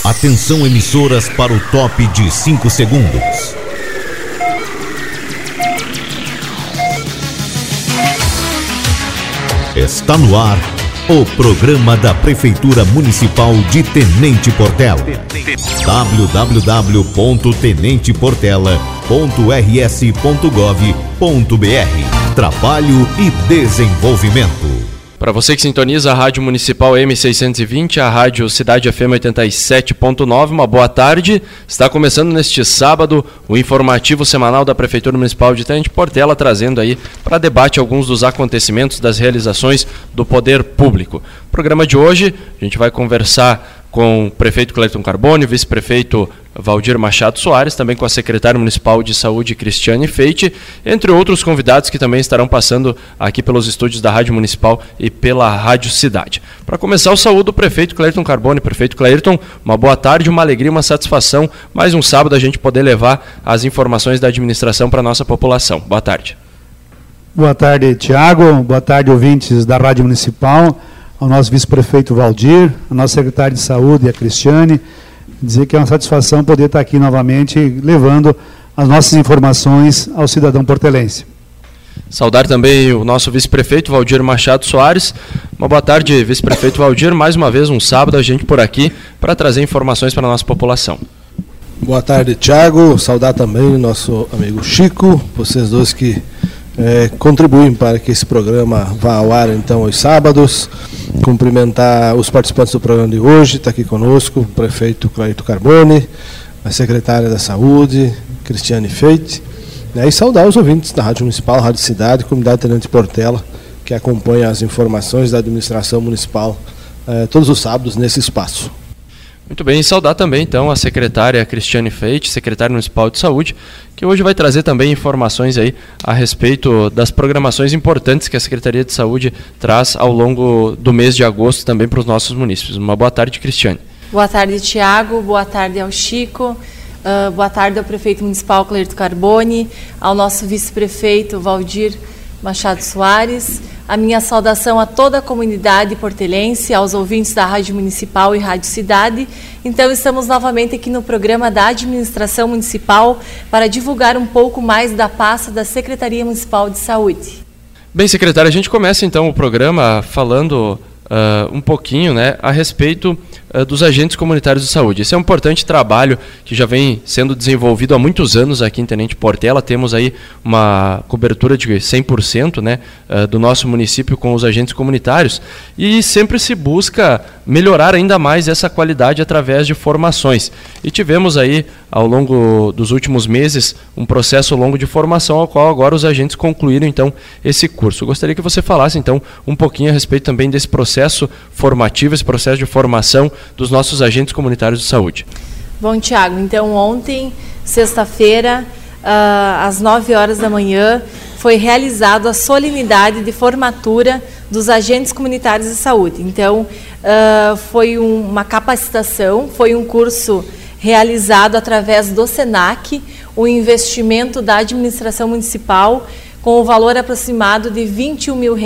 Atenção, emissoras, para o top de 5 segundos. Está no ar o programa da Prefeitura Municipal de Tenente Portela. www.tenenteportela.rs.gov.br. Trabalho e desenvolvimento. Para você que sintoniza a Rádio Municipal M620, a Rádio Cidade FM 87.9, uma boa tarde. Está começando neste sábado o informativo semanal da Prefeitura Municipal de Tenente Portela, trazendo aí para debate alguns dos acontecimentos, das realizações do poder público. No programa de hoje, a gente vai conversar com o prefeito Cleiton Carbone, o vice-prefeito Valdir Machado Soares, também com a secretária municipal de saúde, Cristiane Feite, entre outros convidados que também estarão passando aqui pelos estúdios da Rádio Municipal e pela Rádio Cidade. Para começar, eu saúdo o prefeito Cleiton Carbone. Prefeito Cleiton, uma boa tarde, uma alegria, uma satisfação, mais um sábado a gente poder levar as informações da administração para a nossa população. Boa tarde. Boa tarde, Tiago. Boa tarde, ouvintes da Rádio Municipal. Ao nosso vice-prefeito Valdir, a nossa secretária de saúde, a Cristiane, dizer que é uma satisfação poder estar aqui novamente levando as nossas informações ao cidadão portelense. Saudar também o nosso vice-prefeito Valdir Machado Soares. Uma boa tarde, vice-prefeito Valdir. Mais uma vez, um sábado, a gente por aqui para trazer informações para a nossa população. Boa tarde, Tiago. Saudar também o nosso amigo Chico, vocês dois que contribuem para que esse programa vá ao ar então aos sábados. Cumprimentar os participantes do programa de hoje. Está aqui conosco o prefeito Cleiton Carbone, a secretária da Saúde, Cristiane Feite, e saudar os ouvintes da Rádio Municipal, Rádio Cidade, Comunidade Tenente Portela, que acompanha as informações da administração municipal todos os sábados nesse espaço. Muito bem, e saudar também então a secretária Cristiane Feite, secretária municipal de saúde, que hoje vai trazer também informações aí a respeito das programações importantes que a Secretaria de Saúde traz ao longo do mês de agosto também para os nossos munícipes. Uma boa tarde, Cristiane. Boa tarde, Tiago. Boa tarde ao Chico. Boa tarde ao prefeito municipal Cleiton Carbone, ao nosso vice-prefeito Valdir Machado Soares. A minha saudação a toda a comunidade portelense, aos ouvintes da Rádio Municipal e Rádio Cidade. Então, estamos novamente aqui no programa da Administração Municipal para divulgar um pouco mais da pasta da Secretaria Municipal de Saúde. Bem, secretária, a gente começa então o programa falando um pouquinho, a respeito dos agentes comunitários de saúde. Esse é um importante trabalho que já vem sendo desenvolvido há muitos anos aqui em Tenente Portela. Temos aí uma cobertura de 100% do nosso município com os agentes comunitários e sempre se busca melhorar ainda mais essa qualidade através de formações. E tivemos aí, ao longo dos últimos meses, um processo longo de formação ao qual agora os agentes concluíram então esse curso. Eu gostaria que você falasse então um pouquinho a respeito também desse processo formativo, esse processo de formação dos nossos agentes comunitários de saúde. Bom, Tiago, então ontem, sexta-feira, às 9 horas da manhã, foi realizada a solenidade de formatura dos agentes comunitários de saúde. Então, foi uma capacitação, foi um curso realizado através do SENAC, um investimento da administração municipal com o valor aproximado de R$21 mil.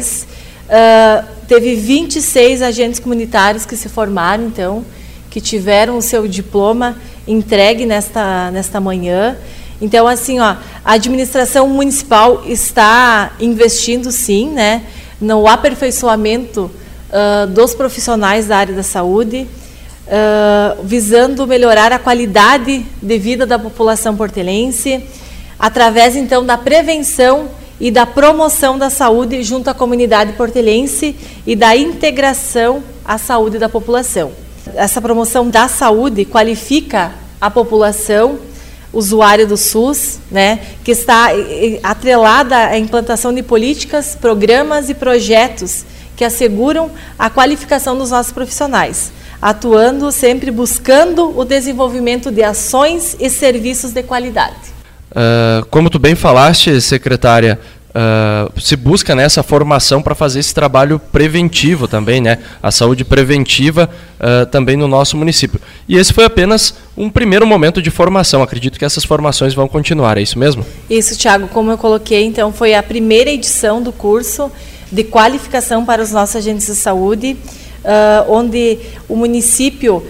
Teve 26 agentes comunitários que se formaram, então, que tiveram o seu diploma entregue nesta manhã. Então, assim, a administração municipal está investindo, sim, no aperfeiçoamento dos profissionais da área da saúde, visando melhorar a qualidade de vida da população portelense, através, então, da prevenção e da promoção da saúde junto à comunidade portelense e da integração à saúde da população. Essa promoção da saúde qualifica a população usuária do SUS, que está atrelada à implantação de políticas, programas e projetos que asseguram a qualificação dos nossos profissionais, atuando sempre buscando o desenvolvimento de ações e serviços de qualidade. Como tu bem falaste, secretária, se busca essa formação para fazer esse trabalho preventivo também, a saúde preventiva também no nosso município. E esse foi apenas um primeiro momento de formação. Acredito que essas formações vão continuar, é isso mesmo? Isso, Tiago, como eu coloquei, então foi a primeira edição do curso de qualificação para os nossos agentes de saúde, onde o município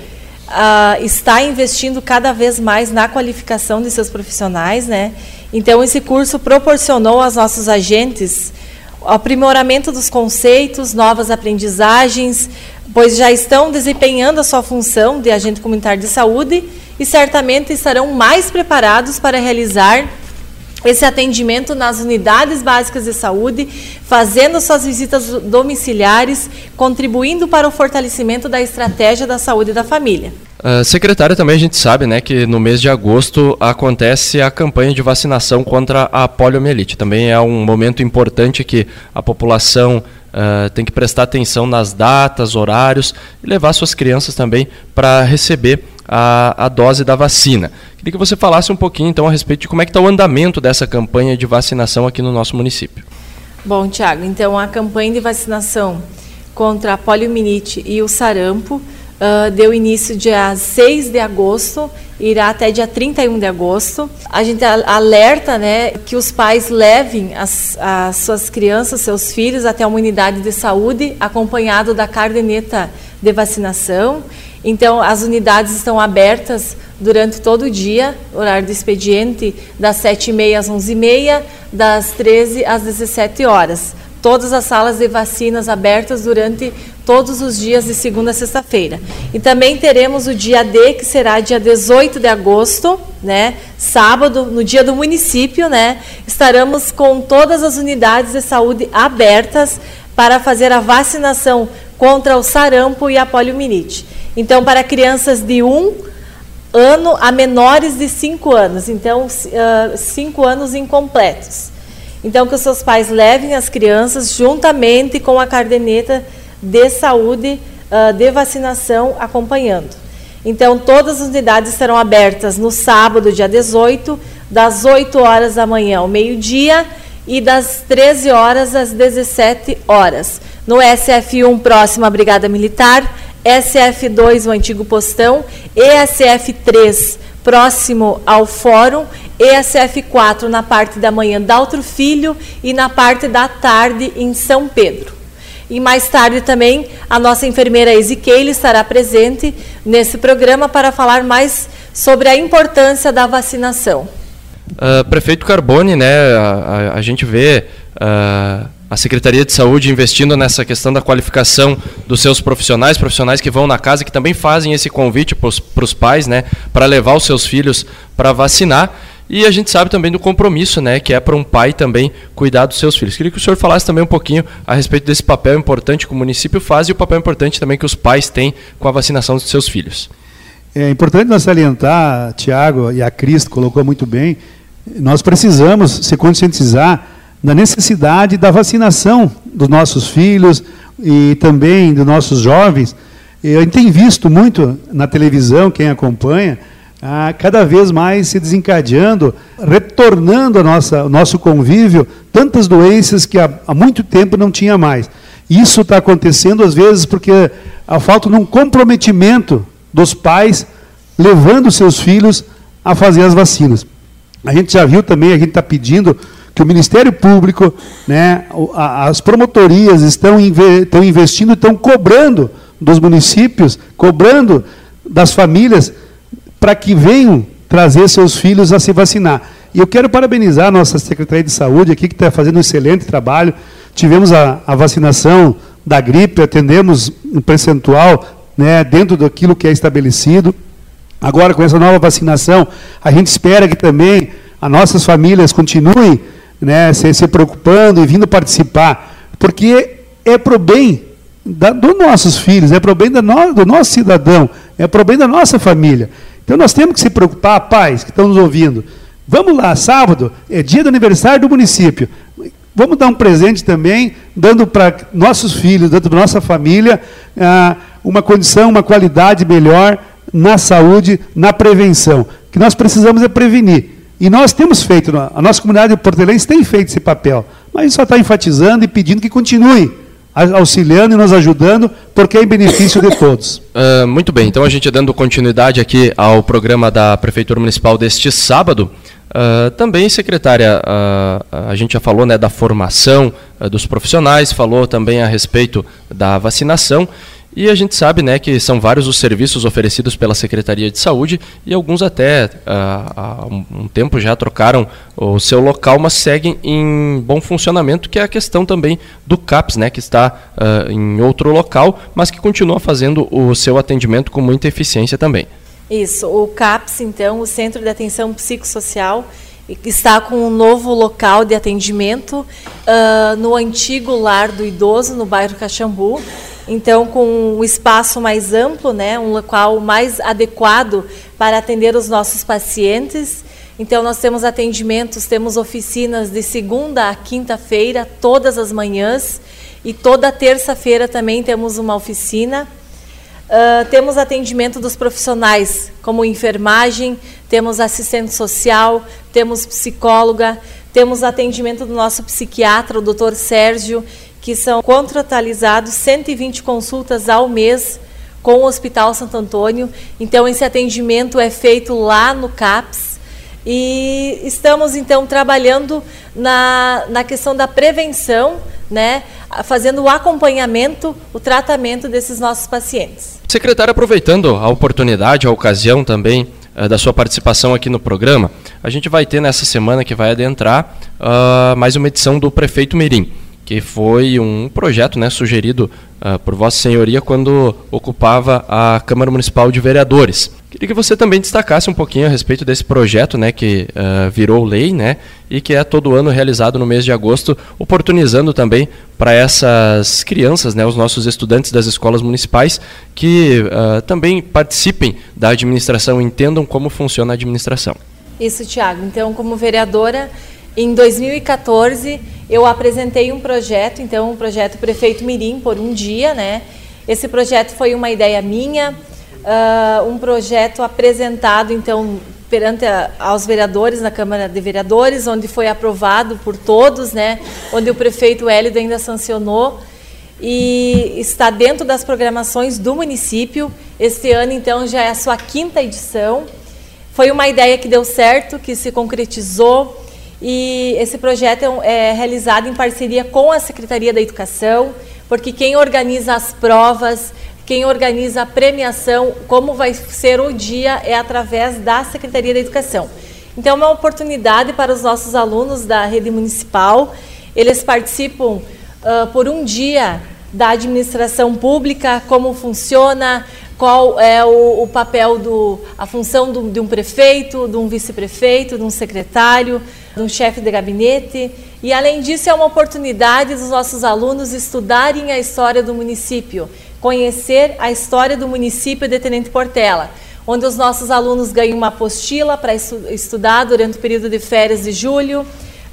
está investindo cada vez mais na qualificação de seus profissionais, né? Então, esse curso proporcionou aos nossos agentes o aprimoramento dos conceitos, novas aprendizagens, pois já estão desempenhando a sua função de agente comunitário de saúde e certamente estarão mais preparados para realizar esse atendimento nas unidades básicas de saúde, fazendo suas visitas domiciliares, contribuindo para o fortalecimento da estratégia da saúde da família. Secretária, também a gente sabe, né, que no mês de agosto acontece a campanha de vacinação contra a poliomielite. Também é um momento importante que a população tem que prestar atenção nas datas, horários e levar suas crianças também para receber a dose da vacina. Queria que você falasse um pouquinho, então, a respeito de como é que está o andamento dessa campanha de vacinação aqui no nosso município. Bom, Tiago, então a campanha de vacinação contra a poliomielite e o sarampo deu início dia 6 de agosto, irá até dia 31 de agosto. A gente alerta, né, que os pais levem as suas crianças, seus filhos, até uma unidade de saúde, acompanhado da caderneta de vacinação. Então, as unidades estão abertas durante todo o dia, horário do expediente, das 7h30 às 11h30, das 13 às 17 horas. Todas as salas de vacinas abertas durante todos os dias de segunda a sexta-feira. E também teremos o dia D, que será dia 18 de agosto, né, sábado, no dia do município, né, estaremos com todas as unidades de saúde abertas para fazer a vacinação contra o sarampo e a poliomielite. Então, para crianças de 1 ano a menores de 5 anos, então 5 anos incompletos. Então, que os seus pais levem as crianças juntamente com a caderneta de saúde de vacinação acompanhando. Então, todas as unidades serão abertas no sábado, dia 18, das 8 horas da manhã ao meio-dia e das 13 horas às 17 horas. No SF1, próximo à Brigada Militar, SF2, o antigo postão, ESF3, próximo ao fórum, ESF4 na parte da manhã Daltro Filho e na parte da tarde em São Pedro. E mais tarde também a nossa enfermeira Ezequiel estará presente nesse programa para falar mais sobre a importância da vacinação. Prefeito Carboni, né, a gente vê a Secretaria de Saúde investindo nessa questão da qualificação dos seus profissionais que vão na casa, que também fazem esse convite para os pais, né, para levar os seus filhos para vacinar. E a gente sabe também do compromisso, né, que é para um pai também cuidar dos seus filhos. Queria que o senhor falasse também um pouquinho a respeito desse papel importante que o município faz e o papel importante também que os pais têm com a vacinação dos seus filhos. É importante nós salientar, Tiago, e a Cris colocou muito bem, nós precisamos se conscientizar da necessidade da vacinação dos nossos filhos e também dos nossos jovens. A gente tem visto muito na televisão, quem acompanha, cada vez mais se desencadeando, retornando o nosso convívio, tantas doenças que há muito tempo não tinha mais. Isso está acontecendo, às vezes, porque a falta de um comprometimento dos pais levando seus filhos a fazer as vacinas. A gente já viu também, a gente está pedindo que o Ministério Público, né, as promotorias estão investindo, estão cobrando dos municípios, cobrando das famílias, para que venham trazer seus filhos a se vacinar. E eu quero parabenizar a nossa Secretaria de Saúde aqui, que está fazendo um excelente trabalho. Tivemos a vacinação da gripe, atendemos um percentual, né, dentro daquilo que é estabelecido. Agora, com essa nova vacinação, a gente espera que também as nossas famílias continuem, né, se preocupando e vindo participar, porque é para o bem dos nossos filhos, é para o bem do nosso cidadão, é para o bem da nossa família. Então nós temos que se preocupar, pais que estão nos ouvindo. Vamos lá, sábado, é dia do aniversário do município. Vamos dar um presente também, dando para nossos filhos, dando para nossa família, uma condição, uma qualidade melhor na saúde, na prevenção. O que nós precisamos é prevenir. E nós temos feito, a nossa comunidade portelense tem feito esse papel, mas a gente só está enfatizando e pedindo que continue auxiliando e nos ajudando, porque é em benefício de todos. Muito bem, então a gente dando continuidade aqui ao programa da Prefeitura Municipal deste sábado. Também, secretária, a gente já falou, né, da formação dos profissionais, falou também a respeito da vacinação, E a gente sabe, né, que são vários os serviços oferecidos pela Secretaria de Saúde e alguns até há um tempo já trocaram o seu local, mas seguem em bom funcionamento, que é a questão também do CAPS, né, que está em outro local, mas que continua fazendo o seu atendimento com muita eficiência também. Isso, o CAPS, então, o Centro de Atenção Psicossocial, está com um novo local de atendimento no antigo Lar do Idoso, no bairro Caxambu. Então, com um espaço mais amplo, né, um local mais adequado para atender os nossos pacientes. Então, nós temos atendimentos, temos oficinas de segunda a quinta-feira, todas as manhãs, e toda terça-feira também temos uma oficina. Temos atendimento dos profissionais, como enfermagem, temos assistente social, temos psicóloga, temos atendimento do nosso psiquiatra, o Dr. Sérgio, que são contratualizados 120 consultas ao mês com o Hospital Santo Antônio. Então, esse atendimento é feito lá no CAPS. E estamos, então, trabalhando na questão da prevenção, né, fazendo o acompanhamento, o tratamento desses nossos pacientes. Secretária, aproveitando a oportunidade, a ocasião também da sua participação aqui no programa, a gente vai ter nessa semana que vai adentrar mais uma edição do Prefeito Mirim, que foi um projeto, né, sugerido por Vossa Senhoria quando ocupava a Câmara Municipal de Vereadores. Queria que você também destacasse um pouquinho a respeito desse projeto, né, que virou lei, né, e que é todo ano realizado no mês de agosto, oportunizando também para essas crianças, né, os nossos estudantes das escolas municipais, que também participem da administração, entendam como funciona a administração. Isso, Tiago. Então, como vereadora, em 2014, eu apresentei um projeto, então, um projeto Prefeito Mirim por um dia, né? Esse projeto foi uma ideia minha, um projeto apresentado, então, perante aos vereadores na Câmara de Vereadores, onde foi aprovado por todos, né? Onde o prefeito Hélido ainda sancionou e está dentro das programações do município. Este ano, então, já é a sua 5ª edição. Foi uma ideia que deu certo, que se concretizou. E esse projeto é realizado em parceria com a Secretaria da Educação, porque quem organiza as provas, quem organiza a premiação, como vai ser o dia, é através da Secretaria da Educação. Então, é uma oportunidade para os nossos alunos da rede municipal. Eles participam por um dia da administração pública, como funciona, qual é o papel, a função de um prefeito, de um vice-prefeito, de um secretário, de um chefe de gabinete. E, além disso, é uma oportunidade dos nossos alunos estudarem a história do município, conhecer a história do município de Tenente Portela, onde os nossos alunos ganham uma apostila para estudar durante o período de férias de julho.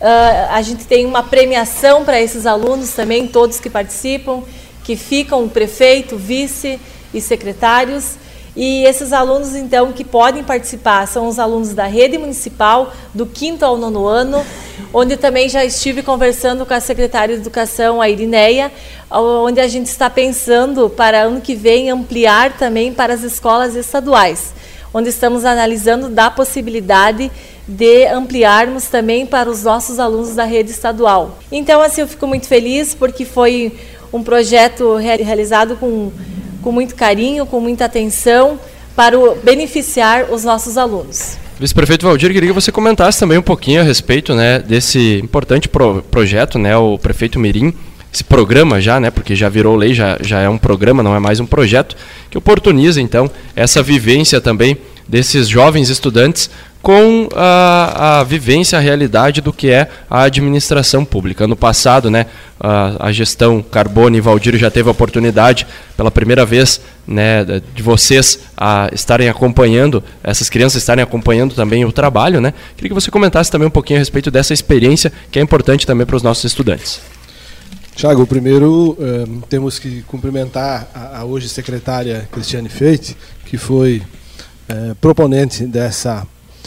A gente tem uma premiação para esses alunos também, todos que participam, que ficam o prefeito, vice e secretários. E esses alunos, então, que podem participar são os alunos da rede municipal, do 5º ao 9º ano, onde também já estive conversando com a secretária de Educação, a Irineia, onde a gente está pensando para ano que vem ampliar também para as escolas estaduais, onde estamos analisando da possibilidade de ampliarmos também para os nossos alunos da rede estadual. Então, assim, eu fico muito feliz porque foi um projeto realizado com muito carinho, com muita atenção, para beneficiar os nossos alunos. Vice-prefeito Valdir, queria que você comentasse também um pouquinho a respeito, né, desse importante projeto, né, o Prefeito Mirim, esse programa já, né, porque já virou lei, já é um programa, não é mais um projeto, que oportuniza, então, essa vivência também desses jovens estudantes com a vivência, a realidade do que é a administração pública. Ano passado, né, a gestão Carbone e Valdir já teve a oportunidade, pela primeira vez, né, de vocês estarem acompanhando, essas crianças estarem acompanhando também o trabalho, né? Queria que você comentasse também um pouquinho a respeito dessa experiência, que é importante também para os nossos estudantes. Tiago, primeiro temos que cumprimentar a hoje secretária Cristiane Feite, que foi proponente dessa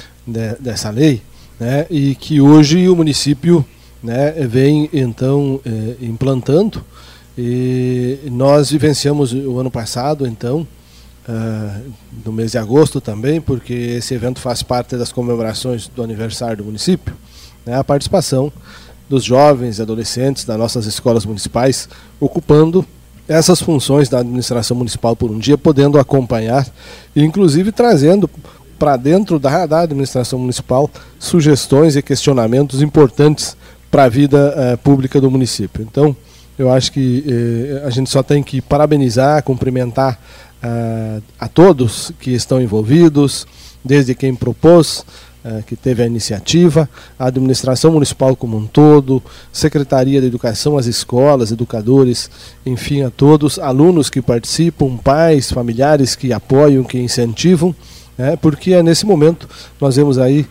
lei, né, e que hoje o município, né, vem então implantando, e nós vivenciamos o ano passado, então, no mês de agosto também, porque esse evento faz parte das comemorações do aniversário do município, né, a participação dos jovens e adolescentes das nossas escolas municipais ocupando essas funções da administração municipal por um dia, podendo acompanhar e inclusive trazendo para dentro da administração municipal sugestões e questionamentos importantes para a vida pública do município. Então, eu acho que a gente só tem que parabenizar, cumprimentar a todos que estão envolvidos, desde quem propôs, que teve a iniciativa, a administração municipal como um todo, Secretaria de Educação, as escolas, educadores, enfim, a todos, alunos que participam, pais, familiares que apoiam, que incentivam, porque nesse momento nós vemos aí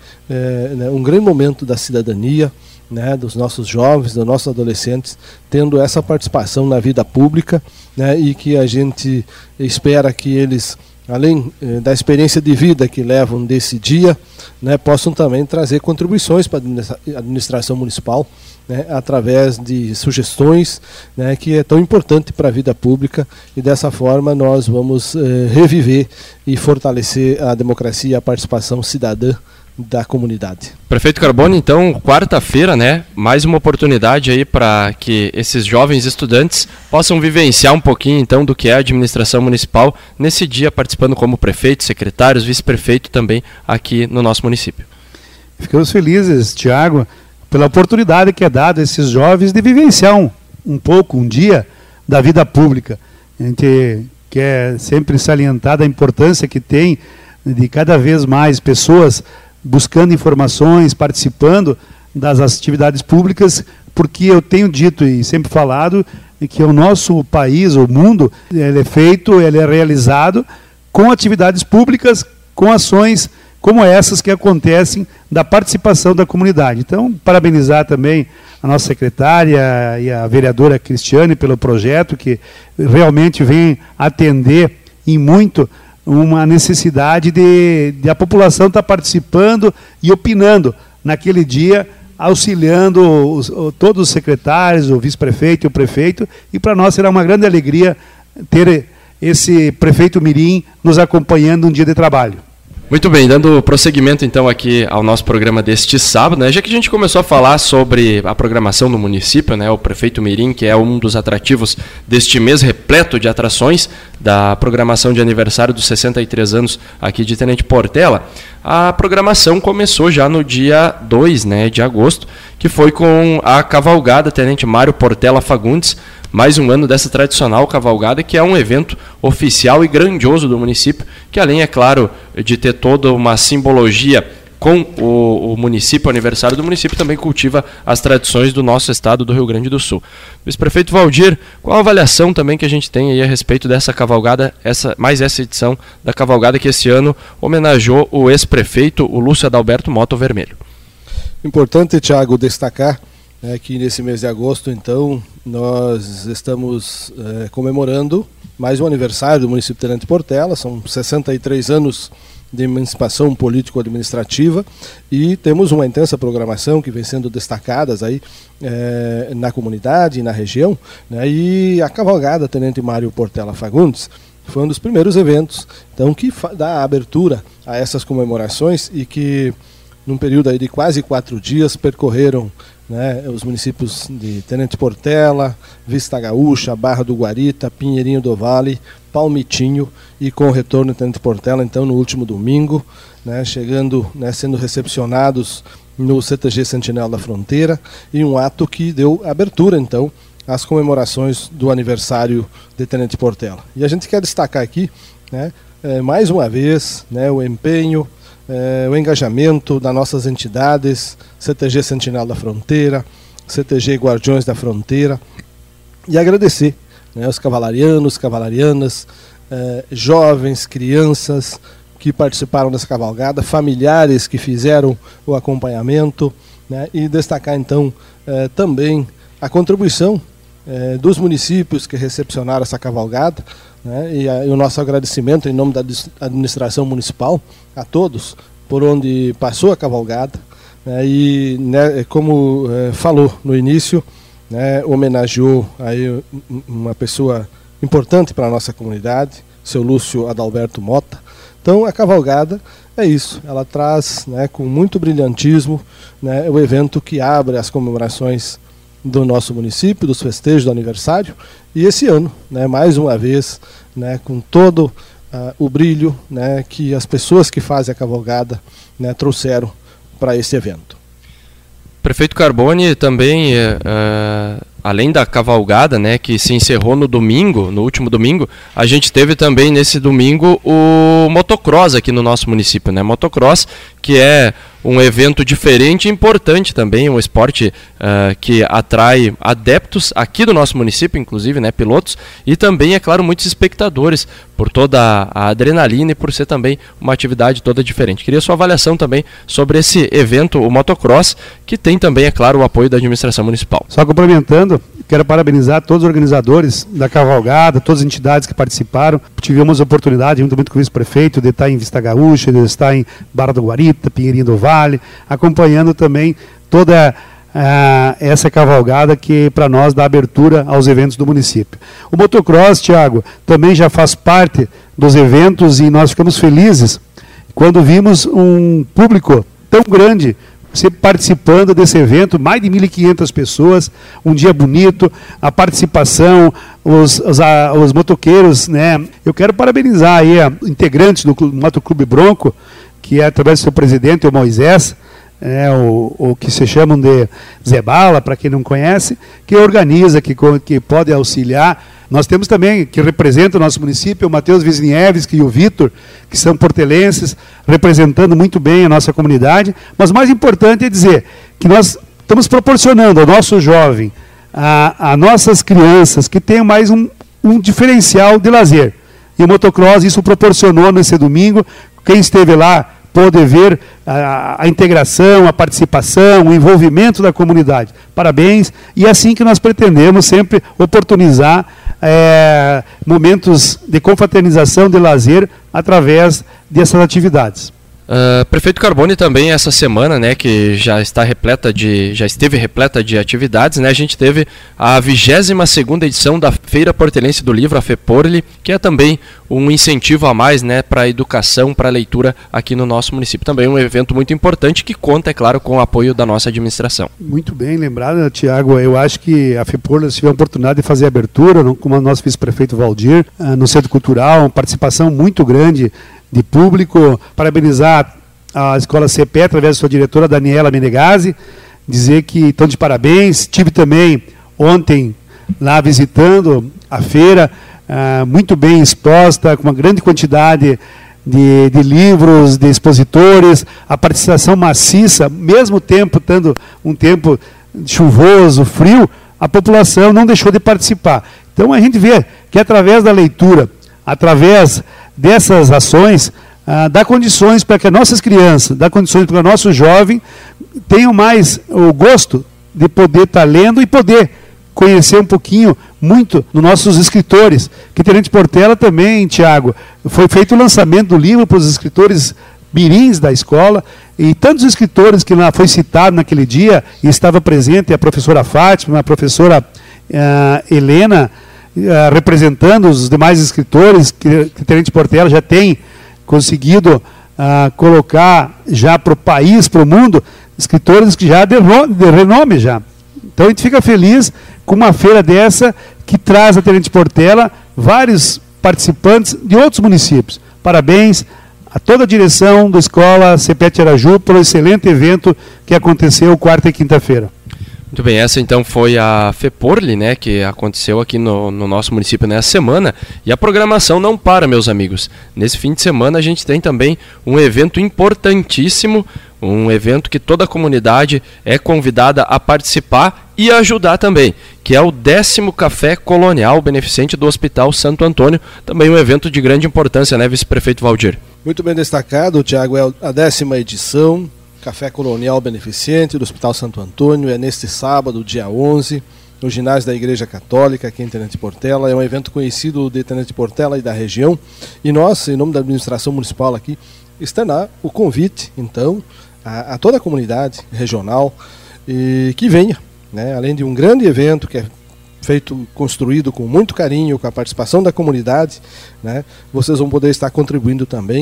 um grande momento da cidadania, dos nossos jovens, dos nossos adolescentes, tendo essa participação na vida pública, e que a gente espera que eles, além da experiência de vida que levam desse dia, possam também trazer contribuições para a administração municipal, através de sugestões, que é tão importante para a vida pública, e dessa forma nós vamos reviver e fortalecer a democracia e a participação cidadã da comunidade. Prefeito Carbone, então, quarta-feira, mais uma oportunidade aí para que esses jovens estudantes possam vivenciar um pouquinho, então, do que é a administração municipal nesse dia, participando como prefeito, secretários, vice-prefeito também aqui no nosso município. Ficamos felizes, Tiago, pela oportunidade que é dada a esses jovens de vivenciar um pouco, um dia da vida pública. A gente quer sempre salientar a importância que tem de cada vez mais pessoas buscando informações, participando das atividades públicas, porque eu tenho dito e sempre falado que o nosso país, o mundo, ele é feito, ele é realizado com atividades públicas, com ações como essas que acontecem da participação da comunidade. Então, parabenizar também a nossa secretária e a vereadora Cristiane pelo projeto, que realmente vem atender em muito uma necessidade de a população estar participando e opinando naquele dia, auxiliando todos os secretários, o vice-prefeito e o prefeito, e para nós será uma grande alegria ter esse prefeito mirim nos acompanhando um dia de trabalho. Muito bem, dando prosseguimento então aqui ao nosso programa deste sábado, já que a gente começou a falar sobre a programação no município, o prefeito mirim, que é um dos atrativos deste mês repleto de atrações da programação de aniversário dos 63 anos aqui de Tenente Portela, a programação começou já no dia 2 de agosto, que foi com a cavalgada Tenente Mário Portela Fagundes, mais um ano dessa tradicional cavalgada, que é um evento oficial e grandioso do município, que além, é claro, de ter toda uma simbologia com o município, o aniversário do município, também cultiva as tradições do nosso estado do Rio Grande do Sul. Vice-prefeito Valdir, qual a avaliação também que a gente tem aí a respeito dessa cavalgada, mais essa edição da cavalgada que esse ano homenageou o ex-prefeito, o Lúcio Adalberto Mota Vermelho? Importante, Tiago, destacar que nesse mês de agosto, então, nós estamos comemorando mais um aniversário do município de Tenente Portela, são 63 anos de emancipação político-administrativa, e temos uma intensa programação que vem sendo destacadas aí na comunidade e na região, e a cavalgada Tenente Mário Portela Fagundes foi um dos primeiros eventos, então, que dá abertura a essas comemorações, e que num período aí de quase 4 dias percorreram os municípios de Tenente Portela, Vista Gaúcha, Barra do Guarita, Pinheirinho do Vale, Palmitinho, e com o retorno de Tenente Portela, então, no último domingo, chegando, sendo recepcionados no CTG Sentinela da Fronteira, e um ato que deu abertura, então, às comemorações do aniversário de Tenente Portela. E a gente quer destacar aqui, mais uma vez, o empenho, o engajamento das nossas entidades, CTG Sentinela da Fronteira, CTG Guardiões da Fronteira, e agradecer os cavalarianos, cavalarianas, jovens, crianças que participaram dessa cavalgada, familiares que fizeram o acompanhamento, e destacar então também a contribuição dos municípios que recepcionaram essa cavalgada, e o nosso agradecimento em nome da administração municipal a todos por onde passou a cavalgada, e como falou no início, homenageou aí uma pessoa importante para a nossa comunidade, seu Lúcio Adalberto Mota. Então a cavalgada é isso, ela traz com muito brilhantismo o evento que abre as comemorações do nosso município, dos festejos do aniversário, e esse ano, né, mais uma vez, né, com todo o brilho, né, que as pessoas que fazem a cavalgada, né, trouxeram para esse evento. Prefeito Carboni, também, além da cavalgada, né, que se encerrou no domingo, no último domingo, a gente teve também nesse domingo o motocross aqui no nosso município, né? Motocross, que é um evento diferente e importante também, um esporte que atrai adeptos aqui do nosso município, inclusive, né, pilotos, e também, é claro, muitos espectadores, por toda a adrenalina e por ser também uma atividade toda diferente. Queria sua avaliação também sobre esse evento, o motocross, que tem também, é claro, o apoio da administração municipal. Só complementando, quero parabenizar todos os organizadores da cavalgada, todas as entidades que participaram. Tivemos a oportunidade, juntamente com o vice-prefeito, de estar em Vista Gaúcha, de estar em Barra do Guarita, Pinheirinho do Vale, acompanhando também toda essa cavalgada que para nós dá abertura aos eventos do município. O motocross, Thiago, também já faz parte dos eventos e nós ficamos felizes quando vimos um público tão grande participando desse evento, mais de 1.500 pessoas, um dia bonito, a participação, os motoqueiros, né? Eu quero parabenizar aí integrantes do Motoclube Bronco, que é através do seu presidente, o Moisés, o que se chamam de Zebala, para quem não conhece, que organiza, que pode auxiliar. Nós temos também, que representa o nosso município, o Matheus Wisnieves e o Vitor, que são portelenses, representando muito bem a nossa comunidade. Mas o mais importante é dizer que nós estamos proporcionando ao nosso jovem, a nossas crianças, que tenham mais um diferencial de lazer. E o motocross isso proporcionou nesse domingo. Quem esteve lá pôde ver a integração, a participação, o envolvimento da comunidade. Parabéns, e é assim que nós pretendemos sempre oportunizar momentos de confraternização, de lazer, através dessas atividades. Prefeito Carboni, também essa semana, né, que já esteve repleta de atividades, né, a gente teve a 22ª edição da Feira Portelense do Livro, a FEPORLE, que é também um incentivo a mais, né, para a educação, para a leitura aqui no nosso município. Também um evento muito importante que conta, é claro, com o apoio da nossa administração. Muito bem lembrado, Tiago. Eu acho que a FEPORLE tiver a oportunidade de fazer a abertura, como o nosso vice-prefeito Valdir, no Centro Cultural, uma participação muito grande de público. Parabenizar a Escola CP através da sua diretora Daniela Menegazzi, dizer que estão de parabéns. Tive também ontem lá visitando a feira, muito bem exposta, com uma grande quantidade de livros, de expositores, a participação maciça, mesmo tempo, estando um tempo chuvoso, frio, a população não deixou de participar. Então a gente vê que através da leitura, através dessas ações, dá condições para que as nossas crianças, dá condições para que o nosso jovem tenham mais o gosto de poder estar lendo e poder conhecer um pouquinho, muito, dos nossos escritores. Que Tenente Portela também, Tiago, foi feito o lançamento do livro para os escritores mirins da escola, e tantos escritores que foi citado naquele dia, e estava presente a professora Fátima, a professora Helena, representando os demais escritores, que Tenente Portela já tem conseguido colocar já para o país, para o mundo, escritores que já de renome já. Então a gente fica feliz com uma feira dessa que traz a Tenente Portela vários participantes de outros municípios. Parabéns a toda a direção da Escola CPET Araju pelo excelente evento que aconteceu quarta e quinta-feira. Muito bem, essa então foi a FEPORLE, né, que aconteceu aqui no nosso município nessa semana, e a programação não para, meus amigos. Nesse fim de semana a gente tem também um evento importantíssimo, um evento que toda a comunidade é convidada a participar e ajudar também, que é o 10º Café Colonial Beneficente do Hospital Santo Antônio, também um evento de grande importância, né, vice-prefeito Valdir? Muito bem destacado, Tiago, é a 10ª edição, Café Colonial Beneficente do Hospital Santo Antônio, é neste sábado, dia 11, no ginásio da Igreja Católica, aqui em Tenente Portela. É um evento conhecido de Tenente Portela e da região. E nós, em nome da administração municipal aqui, externar o convite, então, a toda a comunidade regional que venha, né? Além de um grande evento que é construído com muito carinho, com a participação da comunidade, né? Vocês vão poder estar contribuindo também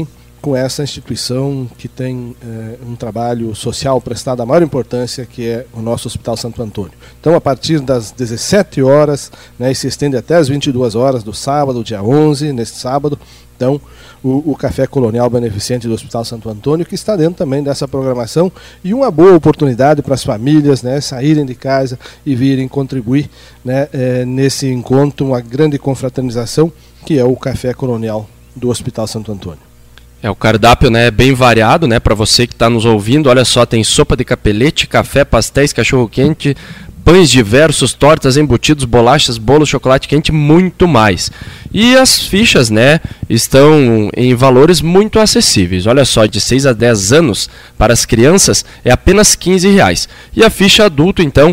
com essa instituição que tem um trabalho social prestado a maior importância, que é o nosso Hospital Santo Antônio. Então, a partir das 17 horas, né, e se estende até as 22 horas do sábado, dia 11, neste sábado, então, o Café Colonial Beneficente do Hospital Santo Antônio, que está dentro também dessa programação, e uma boa oportunidade para as famílias, né, saírem de casa e virem contribuir, né, nesse encontro, uma grande confraternização, que é o Café Colonial do Hospital Santo Antônio. O cardápio, né, é bem variado, né, para você que está nos ouvindo. Olha só, tem sopa de capelete, café, pastéis, cachorro-quente, pães diversos, tortas, embutidos, bolachas, bolos, chocolate quente, muito mais. E as fichas, né, estão em valores muito acessíveis. Olha só, de 6 a 10 anos para as crianças é apenas R$15. E a ficha adulto, então,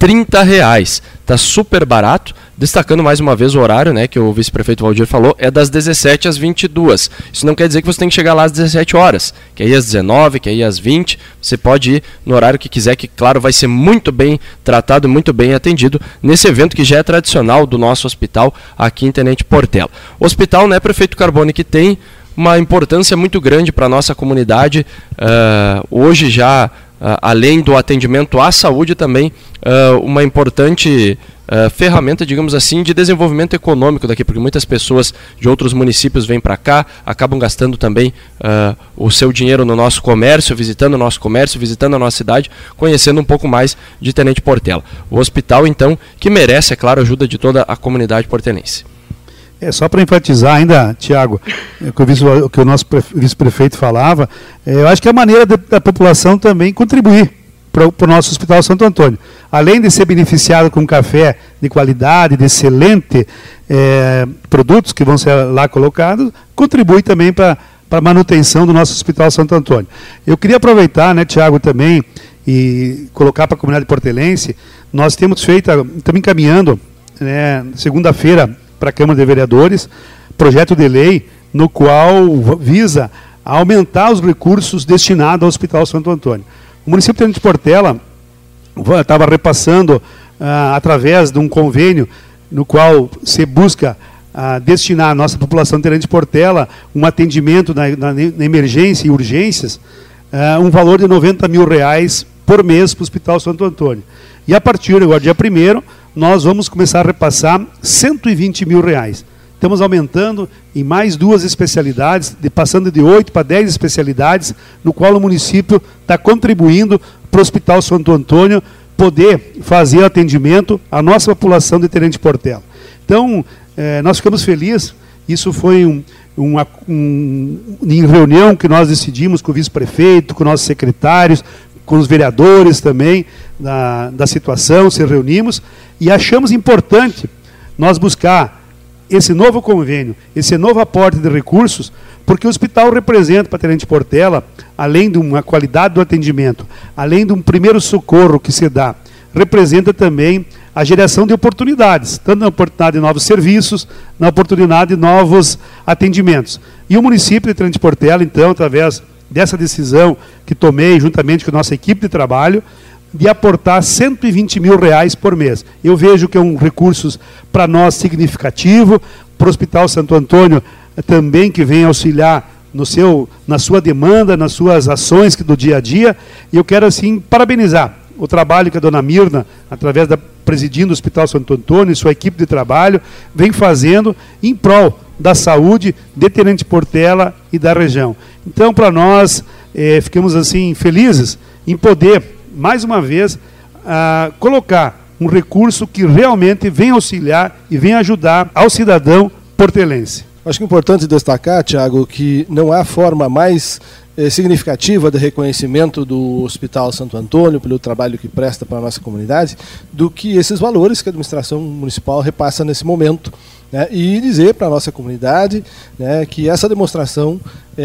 R$30. Está super barato. Destacando mais uma vez o horário, né, que o vice-prefeito Valdir falou, é das 17 às 22. Isso não quer dizer que você tem que chegar lá às 17 horas. Quer ir às 19, quer ir às 20. Você pode ir no horário que quiser, que, claro, vai ser muito bem tratado, muito bem atendido nesse evento que já é tradicional do nosso hospital aqui em Tenente Portela. O hospital, né, prefeito Carbone, que tem uma importância muito grande para a nossa comunidade. Hoje já, além do atendimento à saúde, também uma importante ferramenta, digamos assim, de desenvolvimento econômico daqui, porque muitas pessoas de outros municípios vêm para cá, acabam gastando também o seu dinheiro no nosso comércio, visitando o nosso comércio, visitando a nossa cidade, conhecendo um pouco mais de Tenente Portela. O hospital, então, que merece, é claro, a ajuda de toda a comunidade portelense. Só para enfatizar ainda, Tiago, o que o nosso vice-prefeito falava, eu acho que é a maneira da população também contribuir para o nosso Hospital Santo Antônio. Além de ser beneficiado com café de qualidade, de excelente produtos que vão ser lá colocados, contribui também para a manutenção do nosso Hospital Santo Antônio. Eu queria aproveitar, né, Tiago, também, e colocar para a comunidade portelense, nós temos feito, estamos encaminhando, né, segunda-feira, para a Câmara de Vereadores, projeto de lei no qual visa aumentar os recursos destinados ao Hospital Santo Antônio. O município de Tenente Portela estava repassando, através de um convênio, no qual se busca destinar à nossa população de Tenente Portela um atendimento na emergência e urgências, um valor de R$90 mil por mês para o Hospital Santo Antônio. E a partir agora, dia 1º, nós vamos começar a repassar R$120 mil. Estamos aumentando em mais 2 especialidades, passando de 8 para 10 especialidades, no qual o município está contribuindo para o Hospital Santo Antônio poder fazer atendimento à nossa população de Tenente Portela. Então, nós ficamos felizes. Isso foi em reunião que nós decidimos com o vice-prefeito, com nossos secretários, com os vereadores também da situação, se reunimos e achamos importante nós buscar esse novo convênio, esse novo aporte de recursos, porque o hospital representa para Tenente Portela, além de uma qualidade do atendimento, além de um primeiro socorro que se dá, representa também a geração de oportunidades, tanto na oportunidade de novos serviços, na oportunidade de novos atendimentos. E o município de Tenente Portela, então, através dessa decisão que tomei juntamente com a nossa equipe de trabalho, de aportar R$120 mil por mês. Eu vejo que é um recurso para nós significativo, para o Hospital Santo Antônio também, que vem auxiliar na sua demanda, nas suas ações do dia a dia. E eu quero, assim, parabenizar o trabalho que a dona Mirna, através da presidindo o Hospital Santo Antônio e sua equipe de trabalho, vem fazendo em prol da saúde de Tenente Portela e da região. Então, para nós, ficamos assim felizes em poder, mais uma vez, colocar um recurso que realmente vem auxiliar e vem ajudar ao cidadão portelense. Acho que é importante destacar, Tiago, que não há forma mais significativa de reconhecimento do Hospital Santo Antônio pelo trabalho que presta para a nossa comunidade do que esses valores que a administração municipal repassa nesse momento, né, e dizer para a nossa comunidade, né, que essa demonstração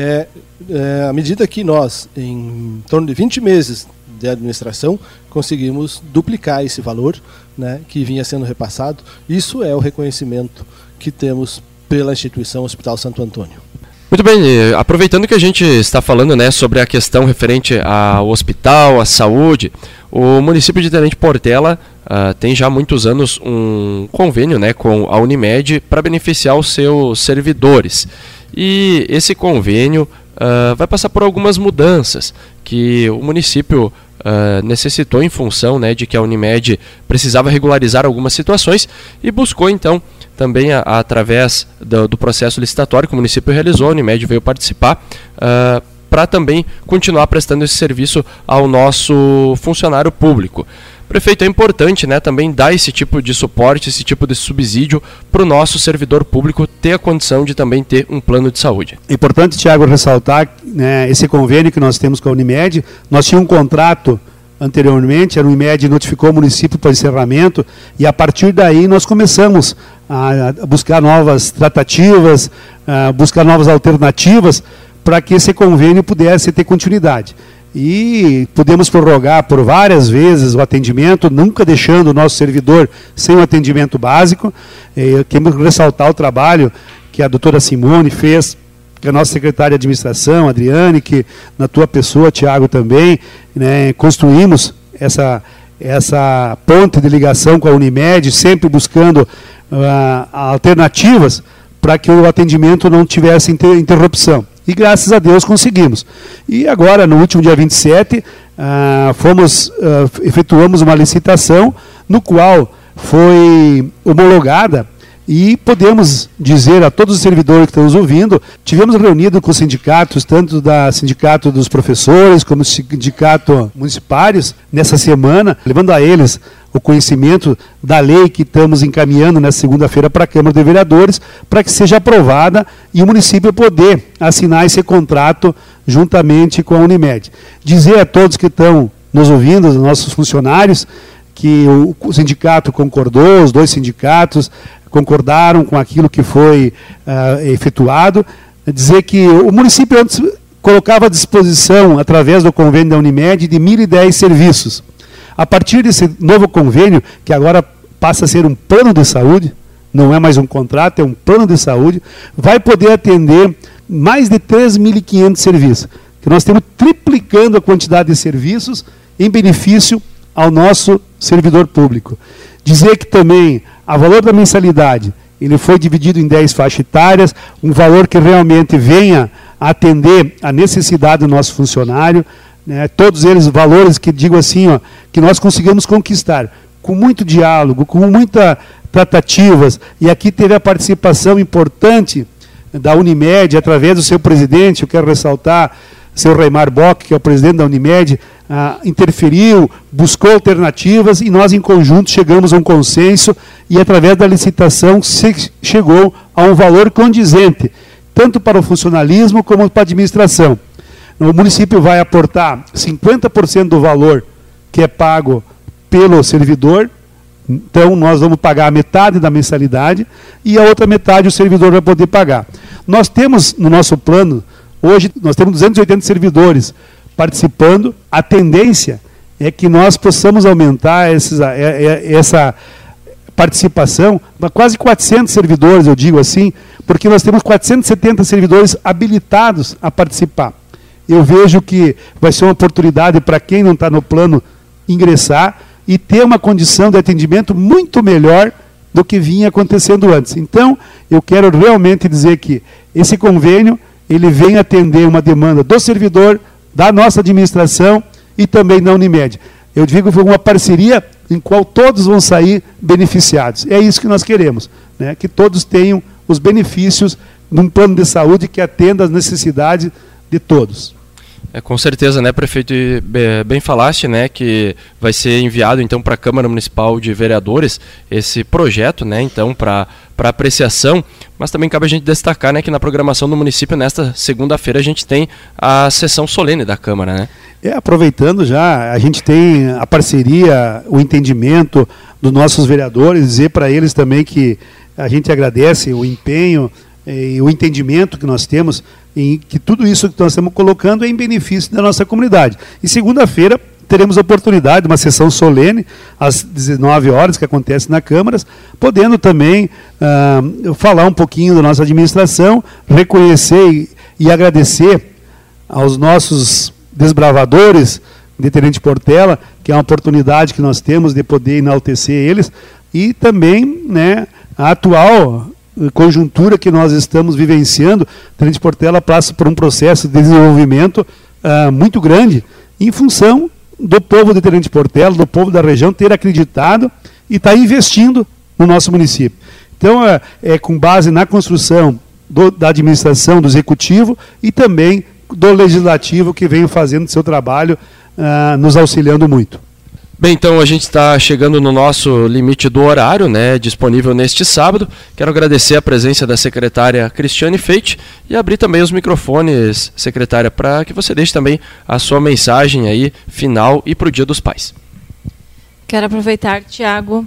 à medida que nós, em torno de 20 meses de administração, conseguimos duplicar esse valor, né, que vinha sendo repassado. Isso é o reconhecimento que temos pela instituição Hospital Santo Antônio. Muito bem, aproveitando que a gente está falando, né, sobre a questão referente ao hospital, à saúde, o município de Tenente Portela tem já há muitos anos um convênio, né, com a Unimed para beneficiar os seus servidores. E esse convênio vai passar por algumas mudanças que o município necessitou em função, né, de que a Unimed precisava regularizar algumas situações e buscou então também através do processo licitatório que o município realizou, a Unimed veio participar para também continuar prestando esse serviço ao nosso funcionário público. Prefeito, é importante, né, também dar esse tipo de suporte, esse tipo de subsídio para o nosso servidor público ter a condição de também ter um plano de saúde. É importante, Tiago, ressaltar, né, esse convênio que nós temos com a Unimed. Nós tínhamos um contrato anteriormente, a Unimed notificou o município para encerramento e a partir daí nós começamos a buscar novas tratativas, buscar novas alternativas para que esse convênio pudesse ter continuidade. E podemos prorrogar por várias vezes o atendimento, nunca deixando o nosso servidor sem o atendimento básico. Queremos ressaltar o trabalho que a doutora Simone fez, que a nossa secretária de administração, Adriane, que na tua pessoa, Tiago, também, né, construímos essa ponte de ligação com a Unimed, sempre buscando alternativas para que o atendimento não tivesse interrupção. E graças a Deus conseguimos. E agora, no último dia 27, efetuamos uma licitação, no qual foi homologada, e podemos dizer a todos os servidores que estão nos ouvindo, tivemos reunido com os sindicatos, tanto da sindicato dos professores, como sindicato municipários, nessa semana, levando a eles o conhecimento da lei que estamos encaminhando nessa segunda-feira para a Câmara de Vereadores, para que seja aprovada e o município poder assinar esse contrato juntamente com a Unimed. Dizer a todos que estão nos ouvindo, os nossos funcionários, que o sindicato concordou, os dois sindicatos concordaram com aquilo que foi efetuado. Dizer que o município antes colocava à disposição, através do convênio da Unimed, de 1.010 serviços. A partir desse novo convênio, que agora passa a ser um plano de saúde, não é mais um contrato, é um plano de saúde, vai poder atender mais de 3.500 serviços. Que nós estamos triplicando a quantidade de serviços em benefício ao nosso servidor público. Dizer que também o valor da mensalidade, ele foi dividido em 10 faixas etárias, um valor que realmente venha a atender a necessidade do nosso funcionário, né, todos eles valores que, digo assim, ó, que nós conseguimos conquistar, com muito diálogo, com muitas tratativas, e aqui teve a participação importante da Unimed, através do seu presidente, eu quero ressaltar, seu Reimar Bock, que é o presidente da Unimed, interferiu, buscou alternativas e nós em conjunto chegamos a um consenso e através da licitação se chegou a um valor condizente, tanto para o funcionalismo como para a administração. O município vai aportar 50% do valor que é pago pelo servidor, então nós vamos pagar a metade da mensalidade e a outra metade o servidor vai poder pagar. Nós temos no nosso plano, hoje nós temos 280 servidores participando, a tendência é que nós possamos aumentar essa participação para quase 400 servidores, eu digo assim, porque nós temos 470 servidores habilitados a participar. Eu vejo que vai ser uma oportunidade para quem não está no plano ingressar e ter uma condição de atendimento muito melhor do que vinha acontecendo antes. Então, eu quero realmente dizer que esse convênio, ele vem atender uma demanda do servidor, da nossa administração e também da Unimed. Eu digo que foi uma parceria em qual todos vão sair beneficiados. É isso que nós queremos, né? Que todos tenham os benefícios num plano de saúde que atenda às necessidades de todos. Com certeza, né, prefeito, bem falaste, né, que vai ser enviado então para a Câmara Municipal de Vereadores esse projeto, né, então para apreciação, mas também cabe a gente destacar, né, que na programação do município nesta segunda-feira a gente tem a sessão solene da Câmara, né? Aproveitando já, a gente tem a parceria, o entendimento dos nossos vereadores, dizer para eles também que a gente agradece o empenho e o entendimento que nós temos em que tudo isso que nós estamos colocando é em benefício da nossa comunidade. E segunda-feira teremos a oportunidade de uma sessão solene, às 19 horas, que acontece na Câmara, podendo também falar um pouquinho da nossa administração, reconhecer e agradecer aos nossos desbravadores de Tenente Portela, que é uma oportunidade que nós temos de poder enaltecer eles, e também, né, a atual conjuntura que nós estamos vivenciando, Tenente Portela passa por um processo de desenvolvimento muito grande, em função do povo de Tenente Portela, do povo da região, ter acreditado e estar investindo no nosso município. Então, é com base na construção da administração, do executivo e também do legislativo que vem fazendo seu trabalho, nos auxiliando muito. Bem, então a gente está chegando no nosso limite do horário, né, disponível neste sábado. Quero agradecer a presença da secretária Cristiane Feite e abrir também os microfones, secretária, para que você deixe também a sua mensagem aí final e para o Dia dos Pais. Quero aproveitar, Tiago,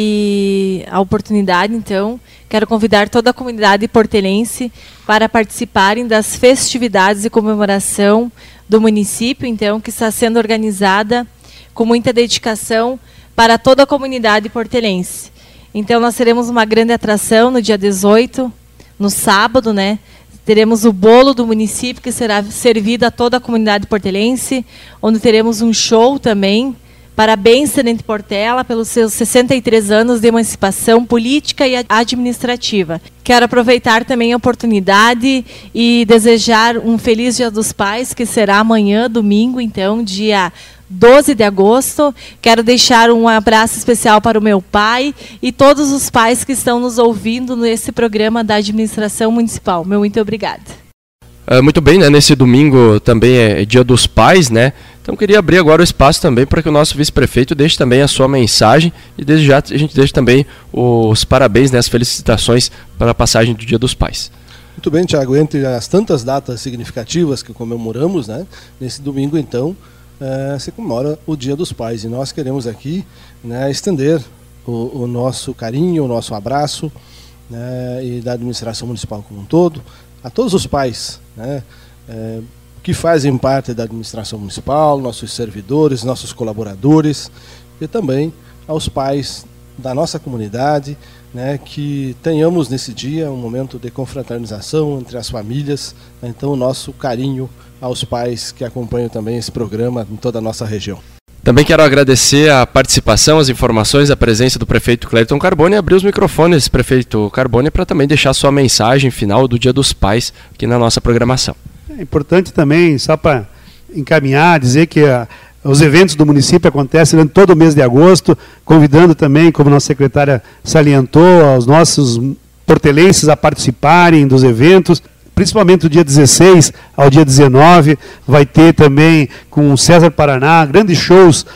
e a oportunidade, então, quero convidar toda a comunidade portelense para participarem das festividades e comemoração do município, então, que está sendo organizada com muita dedicação para toda a comunidade portelense. Então, nós teremos uma grande atração no dia 18, no sábado, né? Teremos o bolo do município, que será servido a toda a comunidade portelense, onde teremos um show também. Parabéns, Tenente Portela, pelos seus 63 anos de emancipação política e administrativa. Quero aproveitar também a oportunidade e desejar um feliz Dia dos Pais, que será amanhã, domingo, então, dia 12 de agosto. Quero deixar um abraço especial para o meu pai e todos os pais que estão nos ouvindo nesse programa da administração municipal. Meu muito obrigada. Muito bem, né? Nesse domingo também é Dia dos Pais, né? Então queria abrir agora o espaço também para que o nosso vice-prefeito deixe também a sua mensagem e desde já a gente deixe também os parabéns, né, as felicitações para a passagem do Dia dos Pais. Muito bem, Tiago, entre as tantas datas significativas que comemoramos, né, nesse domingo então se comemora o Dia dos Pais e nós queremos aqui, né, estender o nosso carinho, o nosso abraço, né, e da administração municipal como um todo, a todos os pais, né, que fazem parte da administração municipal, nossos servidores, nossos colaboradores e também aos pais da nossa comunidade, né, que tenhamos nesse dia um momento de confraternização entre as famílias, né, então o nosso carinho aos pais que acompanham também esse programa em toda a nossa região. Também quero agradecer a participação, as informações, a presença do prefeito Clériton Carbone e abrir os microfones, prefeito Carbone, para também deixar sua mensagem final do Dia dos Pais aqui na nossa programação. É importante também, só para encaminhar, dizer que os eventos do município acontecem durante todo o mês de agosto, convidando também, como nossa secretária salientou, aos nossos portelenses a participarem dos eventos, principalmente do dia 16 ao dia 19, vai ter também com o César Paraná grandes shows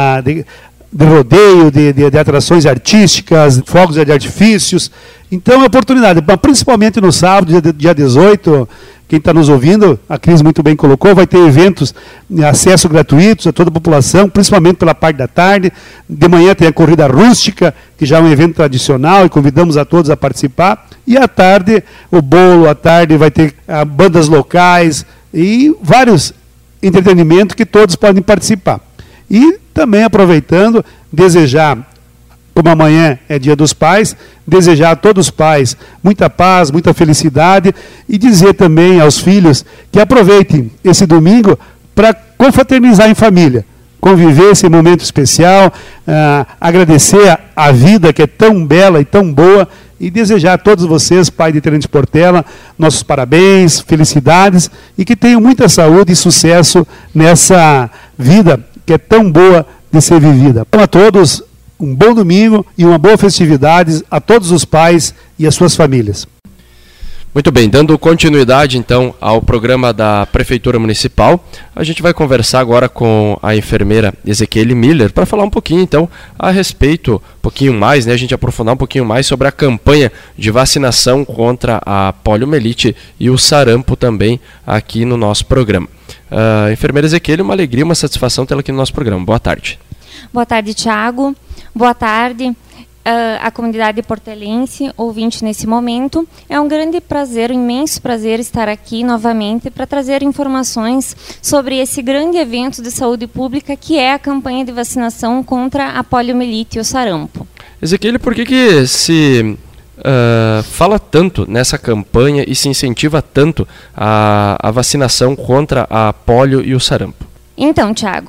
de rodeio, de atrações artísticas, fogos de artifícios. Então é oportunidade, principalmente no sábado, dia 18, quem está nos ouvindo, a Cris muito bem colocou, vai ter eventos de acesso gratuitos a toda a população, principalmente pela parte da tarde. De manhã tem a corrida rústica, que já é um evento tradicional e convidamos a todos a participar. E à tarde, o bolo, à tarde vai ter bandas locais e vários entretenimentos que todos podem participar. E também aproveitando, desejar, como amanhã é Dia dos Pais, desejar a todos os pais muita paz, muita felicidade e dizer também aos filhos que aproveitem esse domingo para confraternizar em família, conviver esse momento especial, agradecer a vida que é tão bela e tão boa e desejar a todos vocês, pai de Tenente Portela, nossos parabéns, felicidades e que tenham muita saúde e sucesso nessa vida que é tão boa de ser vivida. Então, a todos, um bom domingo e uma boa festividade a todos os pais e as suas famílias. Muito bem, dando continuidade então ao programa da Prefeitura Municipal, a gente vai conversar agora com a enfermeira Ezequiele Miller para falar um pouquinho então a respeito, um pouquinho mais, né, a gente aprofundar um pouquinho mais sobre a campanha de vacinação contra a poliomielite e o sarampo também aqui no nosso programa. Enfermeira Ezequiele, uma alegria, uma satisfação tê-la aqui no nosso programa. Boa tarde. Boa tarde, Tiago. Boa tarde a comunidade portelense, ouvinte nesse momento. É um grande prazer, um imenso prazer estar aqui novamente para trazer informações sobre esse grande evento de saúde pública que é a campanha de vacinação contra a poliomielite e o sarampo. Ezequiele, por que se fala tanto nessa campanha e se incentiva tanto a vacinação contra a polio e o sarampo? Então, Tiago,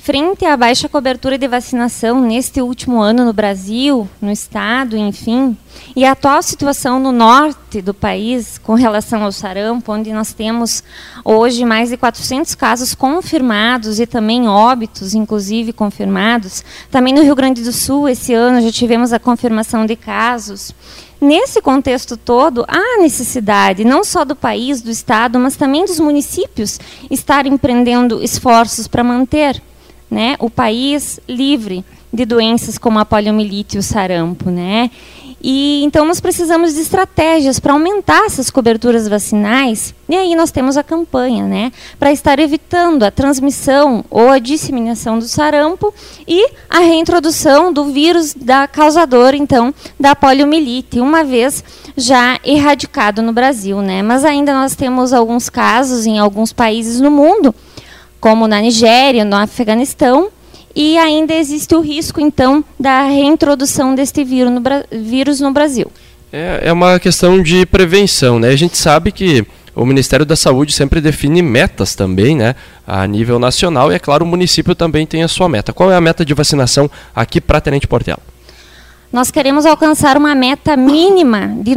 Frente à baixa cobertura de vacinação neste último ano no Brasil, no estado, enfim, e a atual situação no norte do país com relação ao sarampo, onde nós temos hoje mais de 400 casos confirmados e também óbitos, inclusive, confirmados. Também no Rio Grande do Sul, esse ano, já tivemos a confirmação de casos. Nesse contexto todo, há necessidade, não só do país, do estado, mas também dos municípios estarem empreendendo esforços para manter, né, o país livre de doenças como a poliomielite e o sarampo, né? E então nós precisamos de estratégias para aumentar essas coberturas vacinais. E aí nós temos a campanha, né, para estar evitando a transmissão ou a disseminação do sarampo e a reintrodução do vírus causador, então, da poliomielite, uma vez já erradicado no Brasil, né? Mas ainda nós temos alguns casos em alguns países no mundo, como na Nigéria, no Afeganistão, e ainda existe o risco, então, da reintrodução deste vírus no Brasil. É uma questão de prevenção, né? A gente sabe que o Ministério da Saúde sempre define metas também, né, a nível nacional, e é claro, o município também tem a sua meta. Qual é a meta de vacinação aqui para Tenente Portela? Nós queremos alcançar uma meta mínima de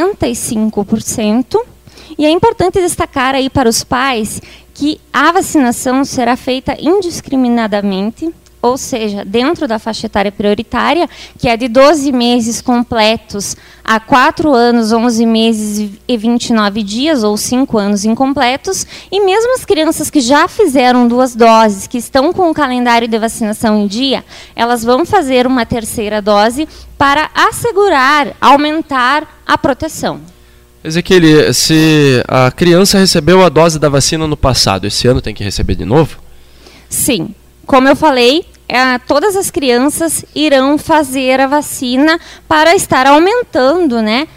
95%, e é importante destacar aí para os pais que a vacinação será feita indiscriminadamente, ou seja, dentro da faixa etária prioritária, que é de 12 meses completos a 4 anos, 11 meses e 29 dias, ou 5 anos incompletos, e mesmo as crianças que já fizeram 2 doses, que estão com o calendário de vacinação em dia, elas vão fazer uma 3ª dose para assegurar, aumentar a proteção. Ezequiel, se a criança recebeu a dose da vacina no passado, esse ano tem que receber de novo? Sim. Como eu falei, todas as crianças irão fazer a vacina para estar aumentando, né,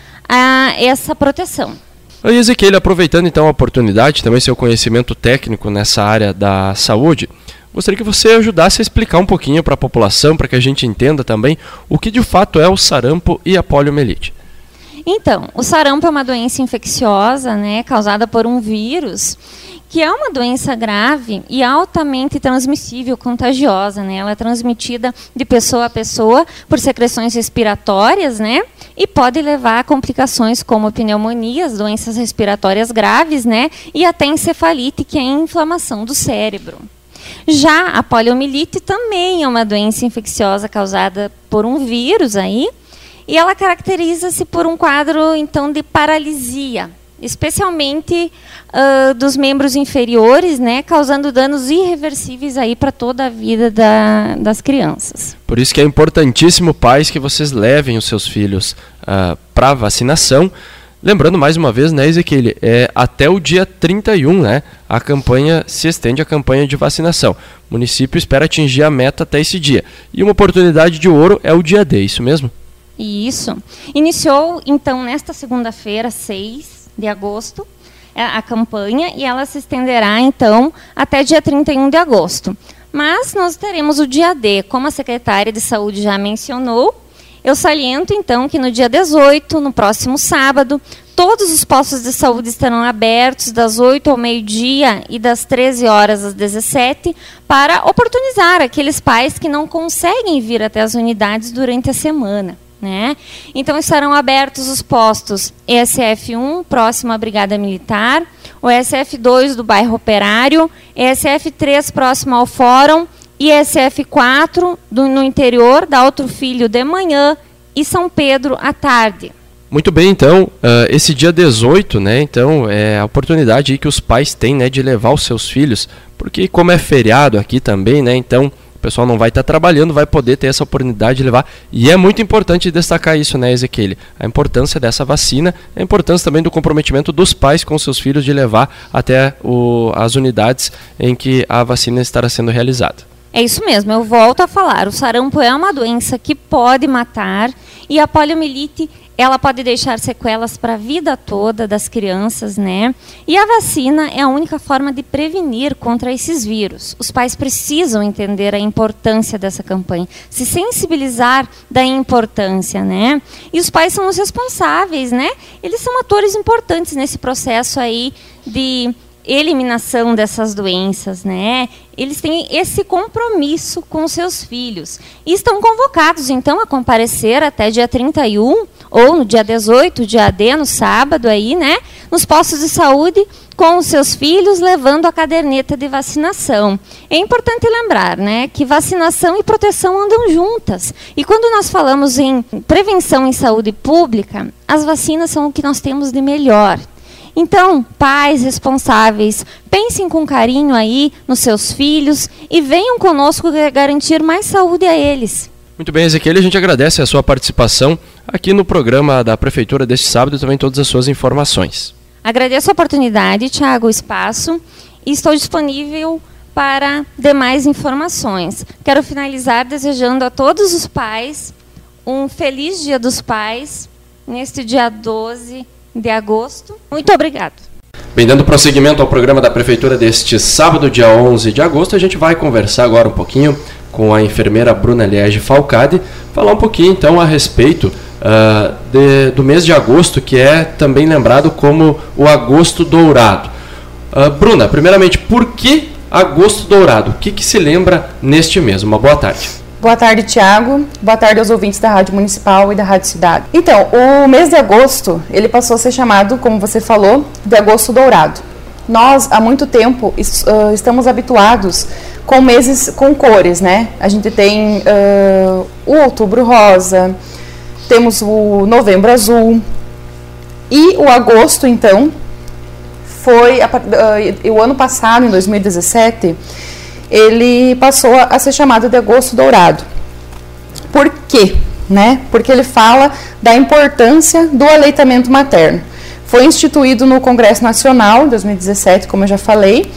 essa proteção. E Ezequiel, aproveitando então a oportunidade, também seu conhecimento técnico nessa área da saúde, gostaria que você ajudasse a explicar um pouquinho para a população, para que a gente entenda também o que de fato é o sarampo e a poliomielite. Então, o sarampo é uma doença infecciosa, né, causada por um vírus, que é uma doença grave e altamente transmissível, contagiosa, né? Ela é transmitida de pessoa a pessoa por secreções respiratórias, né? E pode levar a complicações como pneumonias, doenças respiratórias graves, né? E até encefalite, que é a inflamação do cérebro. Já a poliomielite também é uma doença infecciosa causada por um vírus aí, e ela caracteriza-se por um quadro, então, de paralisia, especialmente dos membros inferiores, né, causando danos irreversíveis aí para toda a vida das crianças. Por isso que é importantíssimo, pais, que vocês levem os seus filhos para vacinação. Lembrando mais uma vez, né, Ezequiel, até o dia 31, né, a campanha se estende, a campanha de vacinação. O município espera atingir a meta até esse dia. E uma oportunidade de ouro é o dia D, isso mesmo? Isso. Iniciou, então, nesta segunda-feira, 6 de agosto, a campanha, e ela se estenderá, então, até dia 31 de agosto. Mas nós teremos o dia D, como a secretária de Saúde já mencionou. Eu saliento, então, que no dia 18, no próximo sábado, todos os postos de saúde estarão abertos das 8 ao meio-dia e das 13 horas às 17, para oportunizar aqueles pais que não conseguem vir até as unidades durante a semana, né? Então estarão abertos os postos ESF1, próximo à Brigada Militar, o ESF2 do bairro Operário, ESF3 próximo ao Fórum, e ESF4 no interior da Outro Filho de manhã e São Pedro à tarde. Muito bem, então, esse dia 18, né, então, é a oportunidade aí que os pais têm, né, de levar os seus filhos, porque como é feriado aqui também, né, então o pessoal não vai estar trabalhando, vai poder ter essa oportunidade de levar. E é muito importante destacar isso, né, Ezequiel? A importância dessa vacina, a importância também do comprometimento dos pais com seus filhos de levar até as unidades em que a vacina estará sendo realizada. É isso mesmo, eu volto a falar. O sarampo é uma doença que pode matar, e a poliomielite, ela pode deixar sequelas para a vida toda das crianças, né? E a vacina é a única forma de prevenir contra esses vírus. Os pais precisam entender a importância dessa campanha, se sensibilizar da importância, né? E os pais são os responsáveis, né? Eles são atores importantes nesse processo aí de eliminação dessas doenças, né? Eles têm esse compromisso com seus filhos. E estão convocados, então, a comparecer até dia 31, ou no dia 18, dia D, no sábado, aí, né? Nos postos de saúde, com os seus filhos, levando a caderneta de vacinação. É importante lembrar, né, que vacinação e proteção andam juntas. E quando nós falamos em prevenção em saúde pública, as vacinas são o que nós temos de melhor. Então, pais responsáveis, pensem com carinho aí nos seus filhos e venham conosco garantir mais saúde a eles. Muito bem, Ezequiel, a gente agradece a sua participação aqui no programa da Prefeitura deste sábado e também todas as suas informações. Agradeço a oportunidade, Tiago, o espaço, e estou disponível para demais informações. Quero finalizar desejando a todos os pais um feliz Dia dos Pais, neste dia 12 de agosto. Muito obrigado. Bem, dando prosseguimento ao programa da Prefeitura deste sábado, dia 11 de agosto, a gente vai conversar agora um pouquinho com a enfermeira Bruna Liege Falcade, falar um pouquinho então a respeito do mês de agosto, que é também lembrado como o Agosto Dourado. Bruna, primeiramente, por que Agosto Dourado? O que se lembra neste mês? Uma boa tarde. Boa tarde, Tiago. Boa tarde aos ouvintes da Rádio Municipal e da Rádio Cidade. Então, o mês de agosto, ele passou a ser chamado, como você falou, de Agosto Dourado. Nós, há muito tempo, estamos habituados com meses com cores, né? A gente tem o Outubro Rosa, temos o Novembro Azul e o agosto, então, foi o ano passado, em 2017, ele passou a ser chamado de Agosto Dourado. Por quê? Né? Porque ele fala da importância do aleitamento materno. Foi instituído no Congresso Nacional, em 2017, como eu já falei,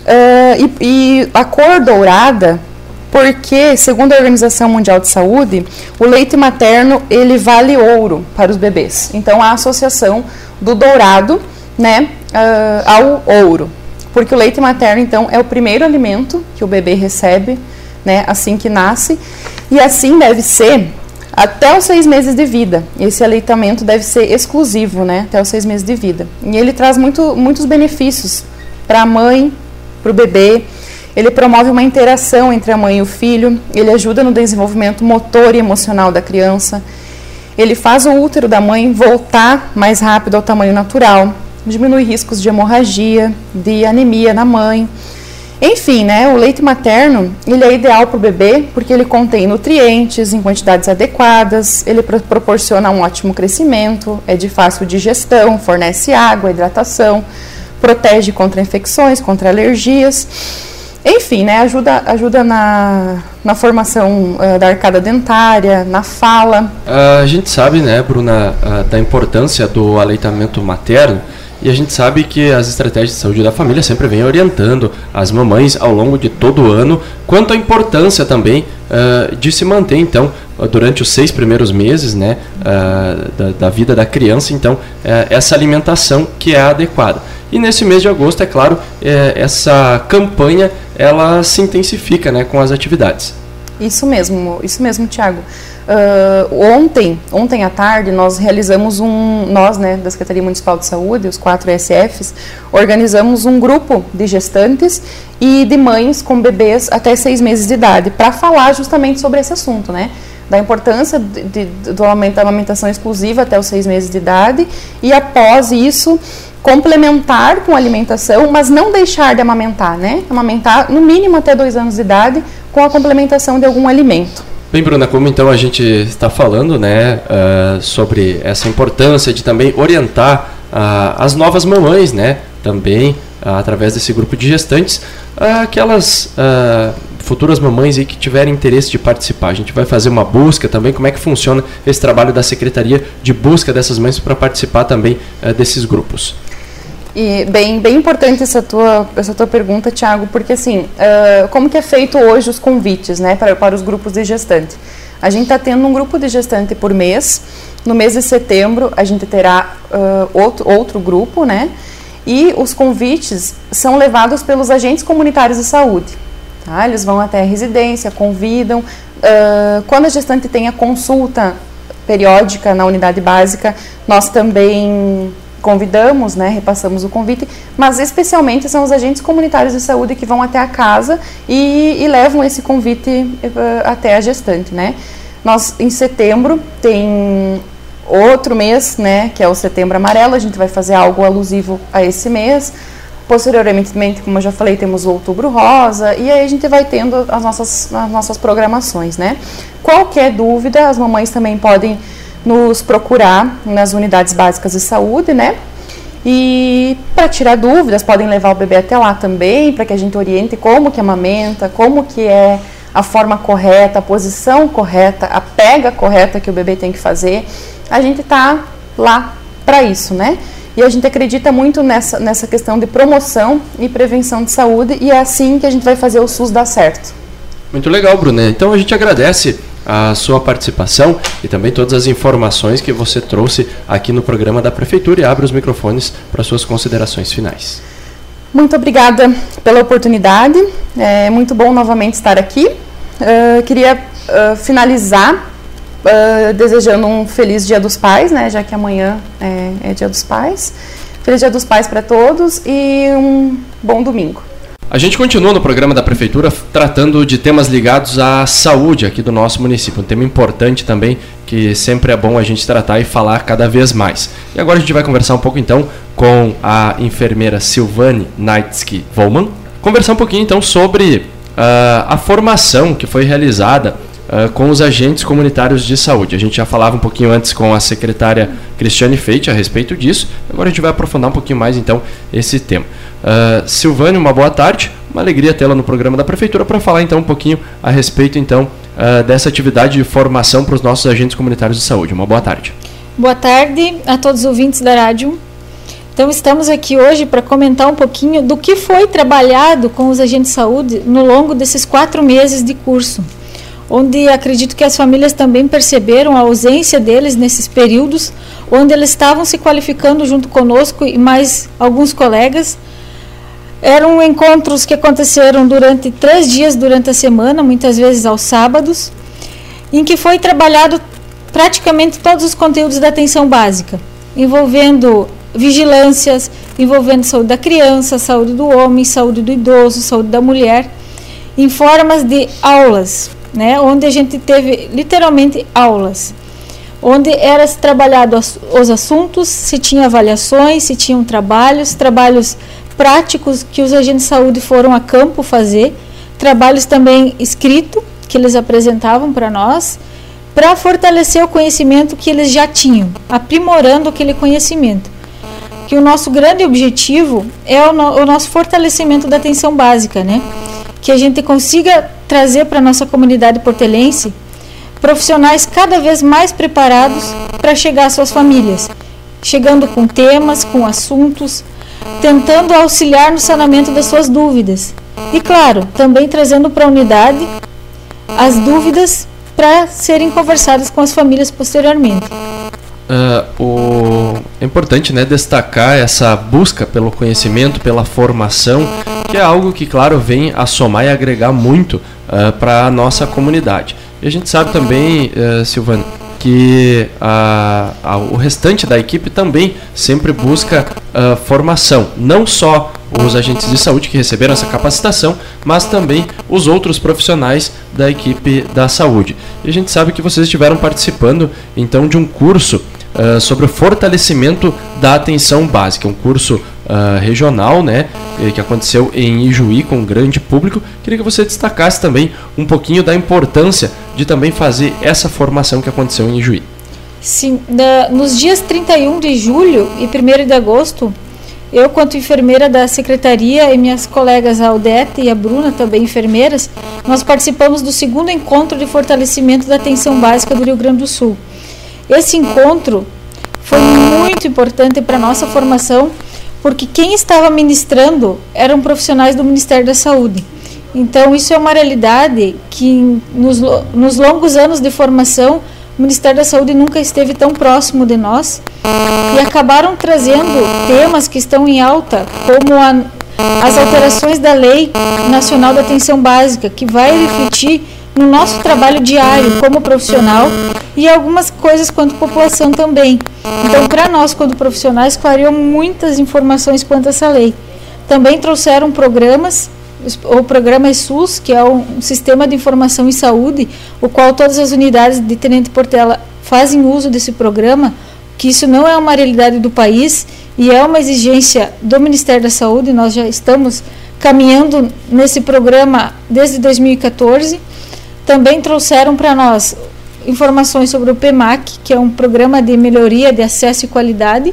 e a cor dourada, porque, segundo a Organização Mundial de Saúde, o leite materno ele vale ouro para os bebês. Então, a associação do dourado, né, ao ouro. Porque o leite materno, então, é o primeiro alimento que o bebê recebe, né, assim que nasce, e assim deve ser até os 6 meses de vida. Esse aleitamento deve ser exclusivo, né, até os 6 meses de vida. E ele traz muitos benefícios para a mãe, para o bebê. Ele promove uma interação entre a mãe e o filho, ele ajuda no desenvolvimento motor e emocional da criança, ele faz o útero da mãe voltar mais rápido ao tamanho natural, diminui riscos de hemorragia, de anemia na mãe. Enfim, né, o leite materno ele é ideal para o bebê porque ele contém nutrientes em quantidades adequadas, ele proporciona um ótimo crescimento, é de fácil digestão, fornece água, hidratação, protege contra infecções, contra alergias. Enfim, né, ajuda na formação da arcada dentária, na fala. A gente sabe, né, Bruna, da importância do aleitamento materno. E a gente sabe que as estratégias de saúde da família sempre vêm orientando as mamães ao longo de todo o ano quanto à importância também de se manter, então, durante os 6 primeiros meses, né, da vida da criança, então, essa alimentação que é adequada. E nesse mês de agosto, é claro, essa campanha ela se intensifica, né, com as atividades. Isso mesmo, Tiago. Ontem à tarde nós realizamos nós, né, da Secretaria Municipal de Saúde, os 4 ESFs, organizamos um grupo de gestantes e de mães com bebês até 6 meses de idade, para falar justamente sobre esse assunto, né, da importância da amamentação exclusiva até os 6 meses de idade e após isso complementar com alimentação, mas não deixar de amamentar, né, amamentar no mínimo até 2 anos de idade com a complementação de algum alimento. Bem, Bruna, como então a gente está falando, né, sobre essa importância de também orientar as novas mamães, né, também através desse grupo de gestantes, aquelas futuras mamães aí que tiverem interesse de participar. A gente vai fazer uma busca também, como é que funciona esse trabalho da Secretaria de busca dessas mães para participar também desses grupos. E bem importante essa tua pergunta, Tiago, porque assim, como que é feito hoje os convites, né, para os grupos de gestante? A gente está tendo um grupo de gestante por mês. No mês de setembro a gente terá outro grupo, né? E os convites são levados pelos agentes comunitários de saúde. Tá? Eles vão até a residência, convidam. Quando a gestante tem a consulta periódica na unidade básica, nós também convidamos, né, repassamos o convite, mas especialmente são os agentes comunitários de saúde que vão até a casa e levam esse convite até a gestante, né. Nós, em setembro, tem outro mês, né, que é o Setembro Amarelo, a gente vai fazer algo alusivo a esse mês. Posteriormente, como eu já falei, temos o Outubro Rosa, e aí a gente vai tendo as nossas programações, né. Qualquer dúvida, as mamães também podem nos procurar nas unidades básicas de saúde, né, e para tirar dúvidas, podem levar o bebê até lá também, para que a gente oriente como que amamenta, como que é a forma correta, a posição correta, a pega correta que o bebê tem que fazer. A gente está lá para isso, né? E a gente acredita muito nessa questão de promoção e prevenção de saúde, e é assim que a gente vai fazer o SUS dar certo. Muito legal, Bruna. Então a gente agradece a sua participação e também todas as informações que você trouxe aqui no programa da Prefeitura, e abre os microfones para suas considerações finais. Muito obrigada pela oportunidade, é muito bom novamente estar aqui. Queria finalizar desejando um feliz Dia dos Pais, né, já que amanhã é Dia dos Pais. Feliz Dia dos Pais para todos e um bom domingo. A gente continua no programa da Prefeitura tratando de temas ligados à saúde aqui do nosso município. Um tema importante também, que sempre é bom a gente tratar e falar cada vez mais. E agora a gente vai conversar um pouco então com a enfermeira Silvane Naitsky-Volman. Conversar um pouquinho então sobre a formação que foi realizada com os agentes comunitários de saúde. A gente já falava um pouquinho antes com a secretária Cristiane Feite a respeito disso. Agora a gente vai aprofundar um pouquinho mais então esse tema. Silvane, uma boa tarde, uma alegria tê-la no programa da Prefeitura para falar então um pouquinho a respeito então dessa atividade de formação para os nossos agentes comunitários de saúde. Uma boa tarde. Boa tarde a todos os ouvintes da rádio. Então estamos aqui hoje para comentar um pouquinho do que foi trabalhado com os agentes de saúde no longo desses 4 meses de curso, onde acredito que as famílias também perceberam a ausência deles nesses períodos, onde eles estavam se qualificando junto conosco e mais alguns colegas. Eram encontros que aconteceram durante 3 dias durante a semana, muitas vezes aos sábados, em que foi trabalhado praticamente todos os conteúdos da atenção básica, envolvendo vigilâncias, envolvendo saúde da criança, saúde do homem, saúde do idoso, saúde da mulher, em formas de aulas, né, onde a gente teve literalmente aulas, onde era trabalhado os assuntos, se tinha avaliações, se tinham trabalhos práticos que os agentes de saúde foram a campo fazer, trabalhos também escritos que eles apresentavam para nós, para fortalecer o conhecimento que eles já tinham, aprimorando aquele conhecimento. Que o nosso grande objetivo é o nosso fortalecimento da atenção básica, né? Que a gente consiga trazer para a nossa comunidade portelense profissionais cada vez mais preparados para chegar às suas famílias, chegando com temas, com assuntos, tentando auxiliar no sanamento das suas dúvidas. E, claro, também trazendo para a unidade as dúvidas para serem conversadas com as famílias posteriormente. É importante, né, destacar essa busca pelo conhecimento, pela formação, que é algo que, claro, vem a somar e agregar muito para a nossa comunidade. E a gente sabe também, Silvana, que o restante da equipe também sempre busca formação, não só os agentes de saúde que receberam essa capacitação, mas também os outros profissionais da equipe da saúde. E a gente sabe que vocês estiveram participando então de um curso sobre o fortalecimento da atenção básica, um curso regional, né, que aconteceu em Ijuí com um grande público. Queria que você destacasse também um pouquinho da importância de também fazer essa formação que aconteceu em Ijuí. Sim, nos dias 31 de julho e 1º de agosto, eu, quanto enfermeira da secretaria, e minhas colegas a Aldete e a Bruna, também enfermeiras, nós participamos do 2º encontro de fortalecimento da atenção básica do Rio Grande do Sul. Esse encontro foi muito importante para a nossa formação, porque quem estava ministrando eram profissionais do Ministério da Saúde. Então, isso é uma realidade que, nos longos anos de formação, o Ministério da Saúde nunca esteve tão próximo de nós, e acabaram trazendo temas que estão em alta, como as alterações da Lei Nacional da Atenção Básica, que vai refletir no nosso trabalho diário como profissional e algumas coisas quanto população também. Então, para nós, quanto profissionais, clareou muitas informações quanto a essa lei. Também trouxeram programas, o programa SUS, que é um sistema de informação em saúde, o qual todas as unidades de Tenente Portela fazem uso desse programa, que isso não é uma realidade do país e é uma exigência do Ministério da Saúde. Nós já estamos caminhando nesse programa desde 2014. Também trouxeram para nós informações sobre o PEMAC, que é um programa de melhoria de acesso e qualidade,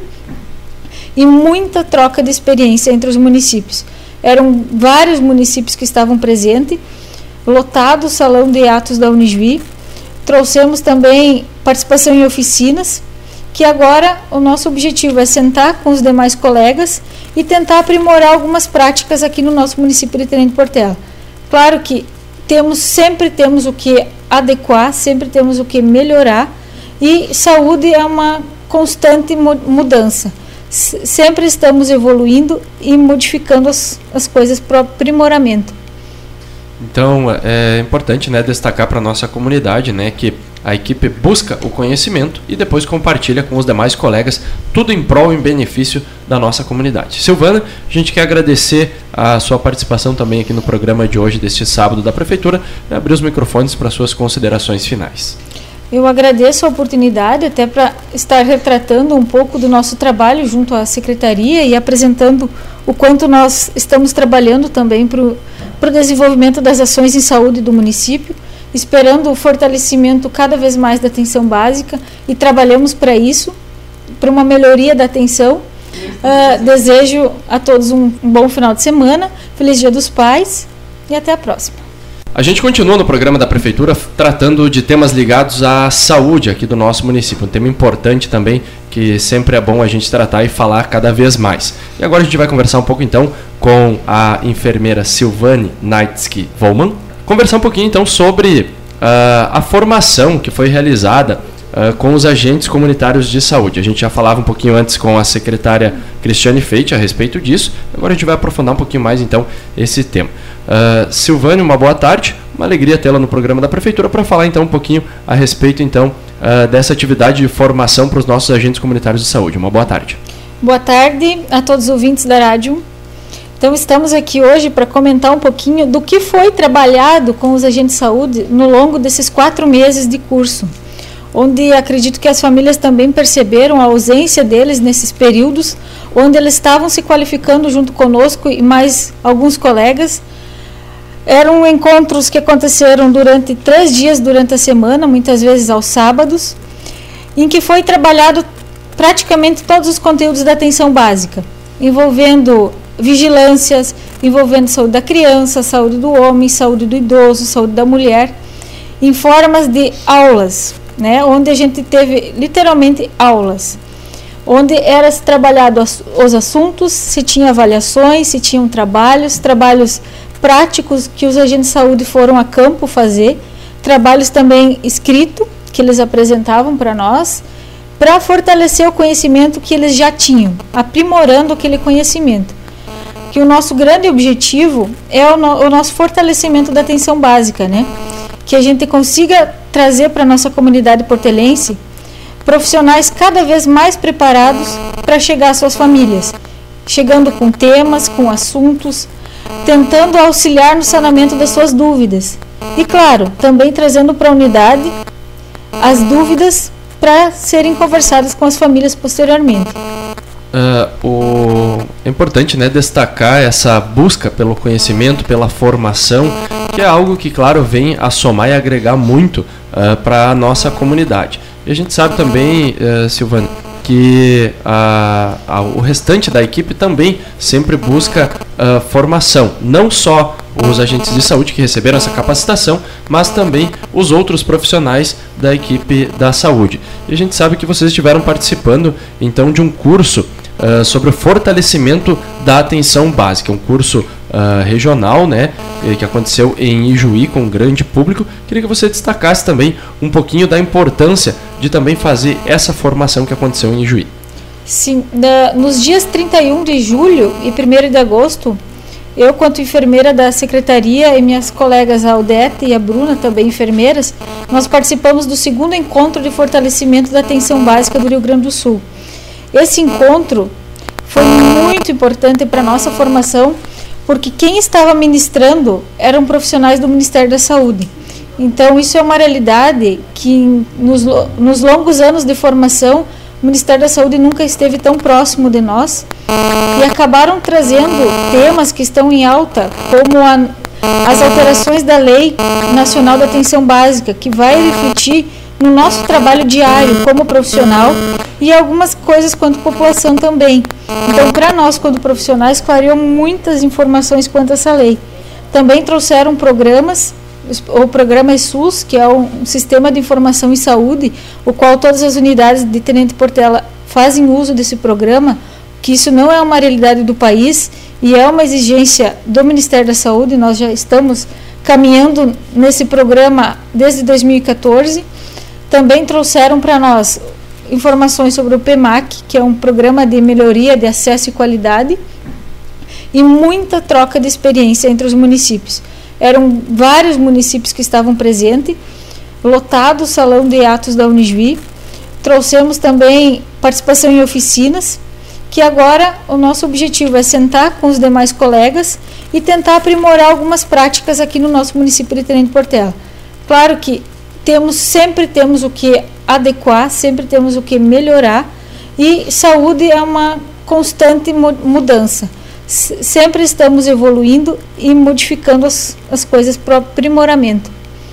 e muita troca de experiência entre os municípios. Eram vários municípios que estavam presentes, lotado o salão de atos da Unisvi. Trouxemos também participação em oficinas, que agora o nosso objetivo é sentar com os demais colegas e tentar aprimorar algumas práticas aqui no nosso município de Tenente Portela. Claro que sempre temos o que adequar, sempre temos o que melhorar, e saúde é uma constante mudança. Sempre estamos evoluindo e modificando as coisas para o aprimoramento. Então, é importante, né, destacar para a nossa comunidade, né, que a equipe busca o conhecimento e depois compartilha com os demais colegas, tudo em prol e em benefício da nossa comunidade. Silvana, a gente quer agradecer a sua participação também aqui no programa de hoje, deste sábado da Prefeitura, e abrir os microfones para suas considerações finais. Eu agradeço a oportunidade até para estar retratando um pouco do nosso trabalho junto à Secretaria e apresentando o quanto nós estamos trabalhando também para o desenvolvimento das ações em saúde do município, esperando o fortalecimento cada vez mais da atenção básica, e trabalhamos para isso, para uma melhoria da atenção. Desejo a todos um bom final de semana, feliz Dia dos Pais e até a próxima. A gente continua no programa da Prefeitura tratando de temas ligados à saúde aqui do nosso município, um tema importante também que sempre é bom a gente tratar e falar cada vez mais. E agora a gente vai conversar um pouco então com a enfermeira Silvane Naitsky-Volman, conversar um pouquinho então sobre a formação que foi realizada com os agentes comunitários de saúde. A gente já falava um pouquinho antes com a secretária Cristiane Feite a respeito disso, agora a gente vai aprofundar um pouquinho mais então esse tema. Silvane, uma boa tarde, uma alegria tê-la no programa da Prefeitura para falar então um pouquinho a respeito então dessa atividade de formação para os nossos agentes comunitários de saúde. Uma boa tarde. Boa tarde a todos os ouvintes da rádio. Então estamos aqui hoje para comentar um pouquinho do que foi trabalhado com os agentes de saúde no longo desses 4 meses de curso, onde acredito que as famílias também perceberam a ausência deles nesses períodos, onde eles estavam se qualificando junto conosco e mais alguns colegas. Eram encontros que aconteceram durante 3 dias durante a semana, muitas vezes aos sábados, em que foi trabalhado praticamente todos os conteúdos da atenção básica, envolvendo vigilâncias, envolvendo saúde da criança, saúde do homem, saúde do idoso, saúde da mulher, em formas de aulas, né, onde a gente teve literalmente aulas, onde era trabalhado os assuntos, se tinha avaliações, se tinham trabalhos práticos que os agentes de saúde foram a campo fazer, trabalhos também escritos que eles apresentavam para nós, para fortalecer o conhecimento que eles já tinham, aprimorando aquele conhecimento. Que o nosso grande objetivo é o nosso fortalecimento da atenção básica, né? Que a gente consiga trazer para a nossa comunidade portelense profissionais cada vez mais preparados para chegar às suas famílias, chegando com temas, com assuntos, tentando auxiliar no sanamento das suas dúvidas. E, claro, também trazendo para a unidade as dúvidas para serem conversadas com as famílias posteriormente. É importante, né, destacar essa busca pelo conhecimento, pela formação, que é algo que, claro, vem a somar e agregar muito para a nossa comunidade. E a gente sabe também, Silvana, que o restante da equipe também sempre busca formação, não só os agentes de saúde que receberam essa capacitação, mas também os outros profissionais da equipe da saúde. E a gente sabe que vocês estiveram participando então de um curso sobre o fortalecimento da atenção básica, um curso regional, né, que aconteceu em Ijuí com um grande público. Queria que você destacasse também um pouquinho da importância de também fazer essa formação que aconteceu em Ijuí. Sim, nos dias 31 de julho e 1º de agosto eu, quanto enfermeira da secretaria, e minhas colegas a Aldete e a Bruna, também enfermeiras, nós participamos do 2º encontro de fortalecimento da atenção básica do Rio Grande do Sul. Esse encontro foi muito importante para a nossa formação, porque quem estava ministrando eram profissionais do Ministério da Saúde. Então, isso é uma realidade que, nos longos anos de formação, o Ministério da Saúde nunca esteve tão próximo de nós e acabaram trazendo temas que estão em alta, como as alterações da Lei Nacional da Atenção Básica, que vai refletir no nosso trabalho diário como profissional e algumas coisas quanto população também. Então, para nós, quanto profissionais, clareou muitas informações quanto a essa lei. Também trouxeram programas, o programa SUS, que é um sistema de informação em saúde, o qual todas as unidades de Tenente Portela fazem uso desse programa, que isso não é uma realidade do país e é uma exigência do Ministério da Saúde. Nós já estamos caminhando nesse programa desde 2014. Também trouxeram para nós informações sobre o PEMAC, que é um programa de melhoria de acesso e qualidade, e muita troca de experiência entre os municípios. Eram vários municípios que estavam presentes, lotado o salão de atos da Unisvi. Trouxemos também participação em oficinas, que agora o nosso objetivo é sentar com os demais colegas e tentar aprimorar algumas práticas aqui no nosso município de Tenente Portela. Claro que sempre temos o que adequar, sempre temos o que melhorar, e saúde é uma constante mudança. Sempre estamos evoluindo e modificando as coisas para o aprimoramento.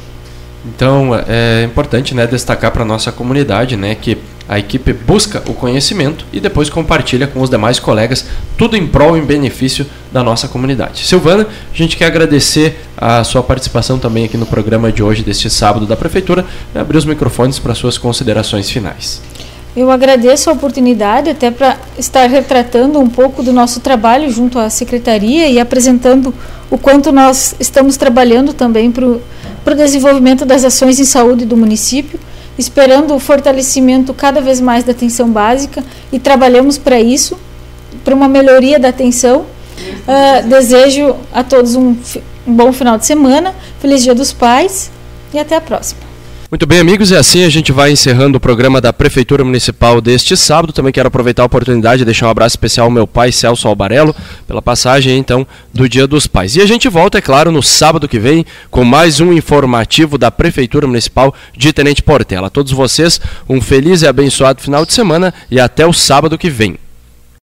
Então, é importante, né, destacar para a nossa comunidade, né, que a equipe busca o conhecimento e depois compartilha com os demais colegas, tudo em prol e em benefício da nossa comunidade. Silvana, a gente quer agradecer a sua participação também aqui no programa de hoje, deste sábado da Prefeitura, e abrir os microfones para suas considerações finais. Eu agradeço a oportunidade até para estar retratando um pouco do nosso trabalho junto à Secretaria e apresentando o quanto nós estamos trabalhando também para o desenvolvimento das ações em saúde do município, esperando o fortalecimento cada vez mais da atenção básica, e trabalhamos para isso, para uma melhoria da atenção. Desejo a todos um bom final de semana, feliz Dia dos Pais e até a próxima. Muito bem, amigos, e assim a gente vai encerrando o programa da Prefeitura Municipal deste sábado. Também quero aproveitar a oportunidade e deixar um abraço especial ao meu pai, Celso Albarello, pela passagem, então, do Dia dos Pais. E a gente volta, é claro, no sábado que vem, com mais um informativo da Prefeitura Municipal de Tenente Portela. A todos vocês, um feliz e abençoado final de semana e até o sábado que vem.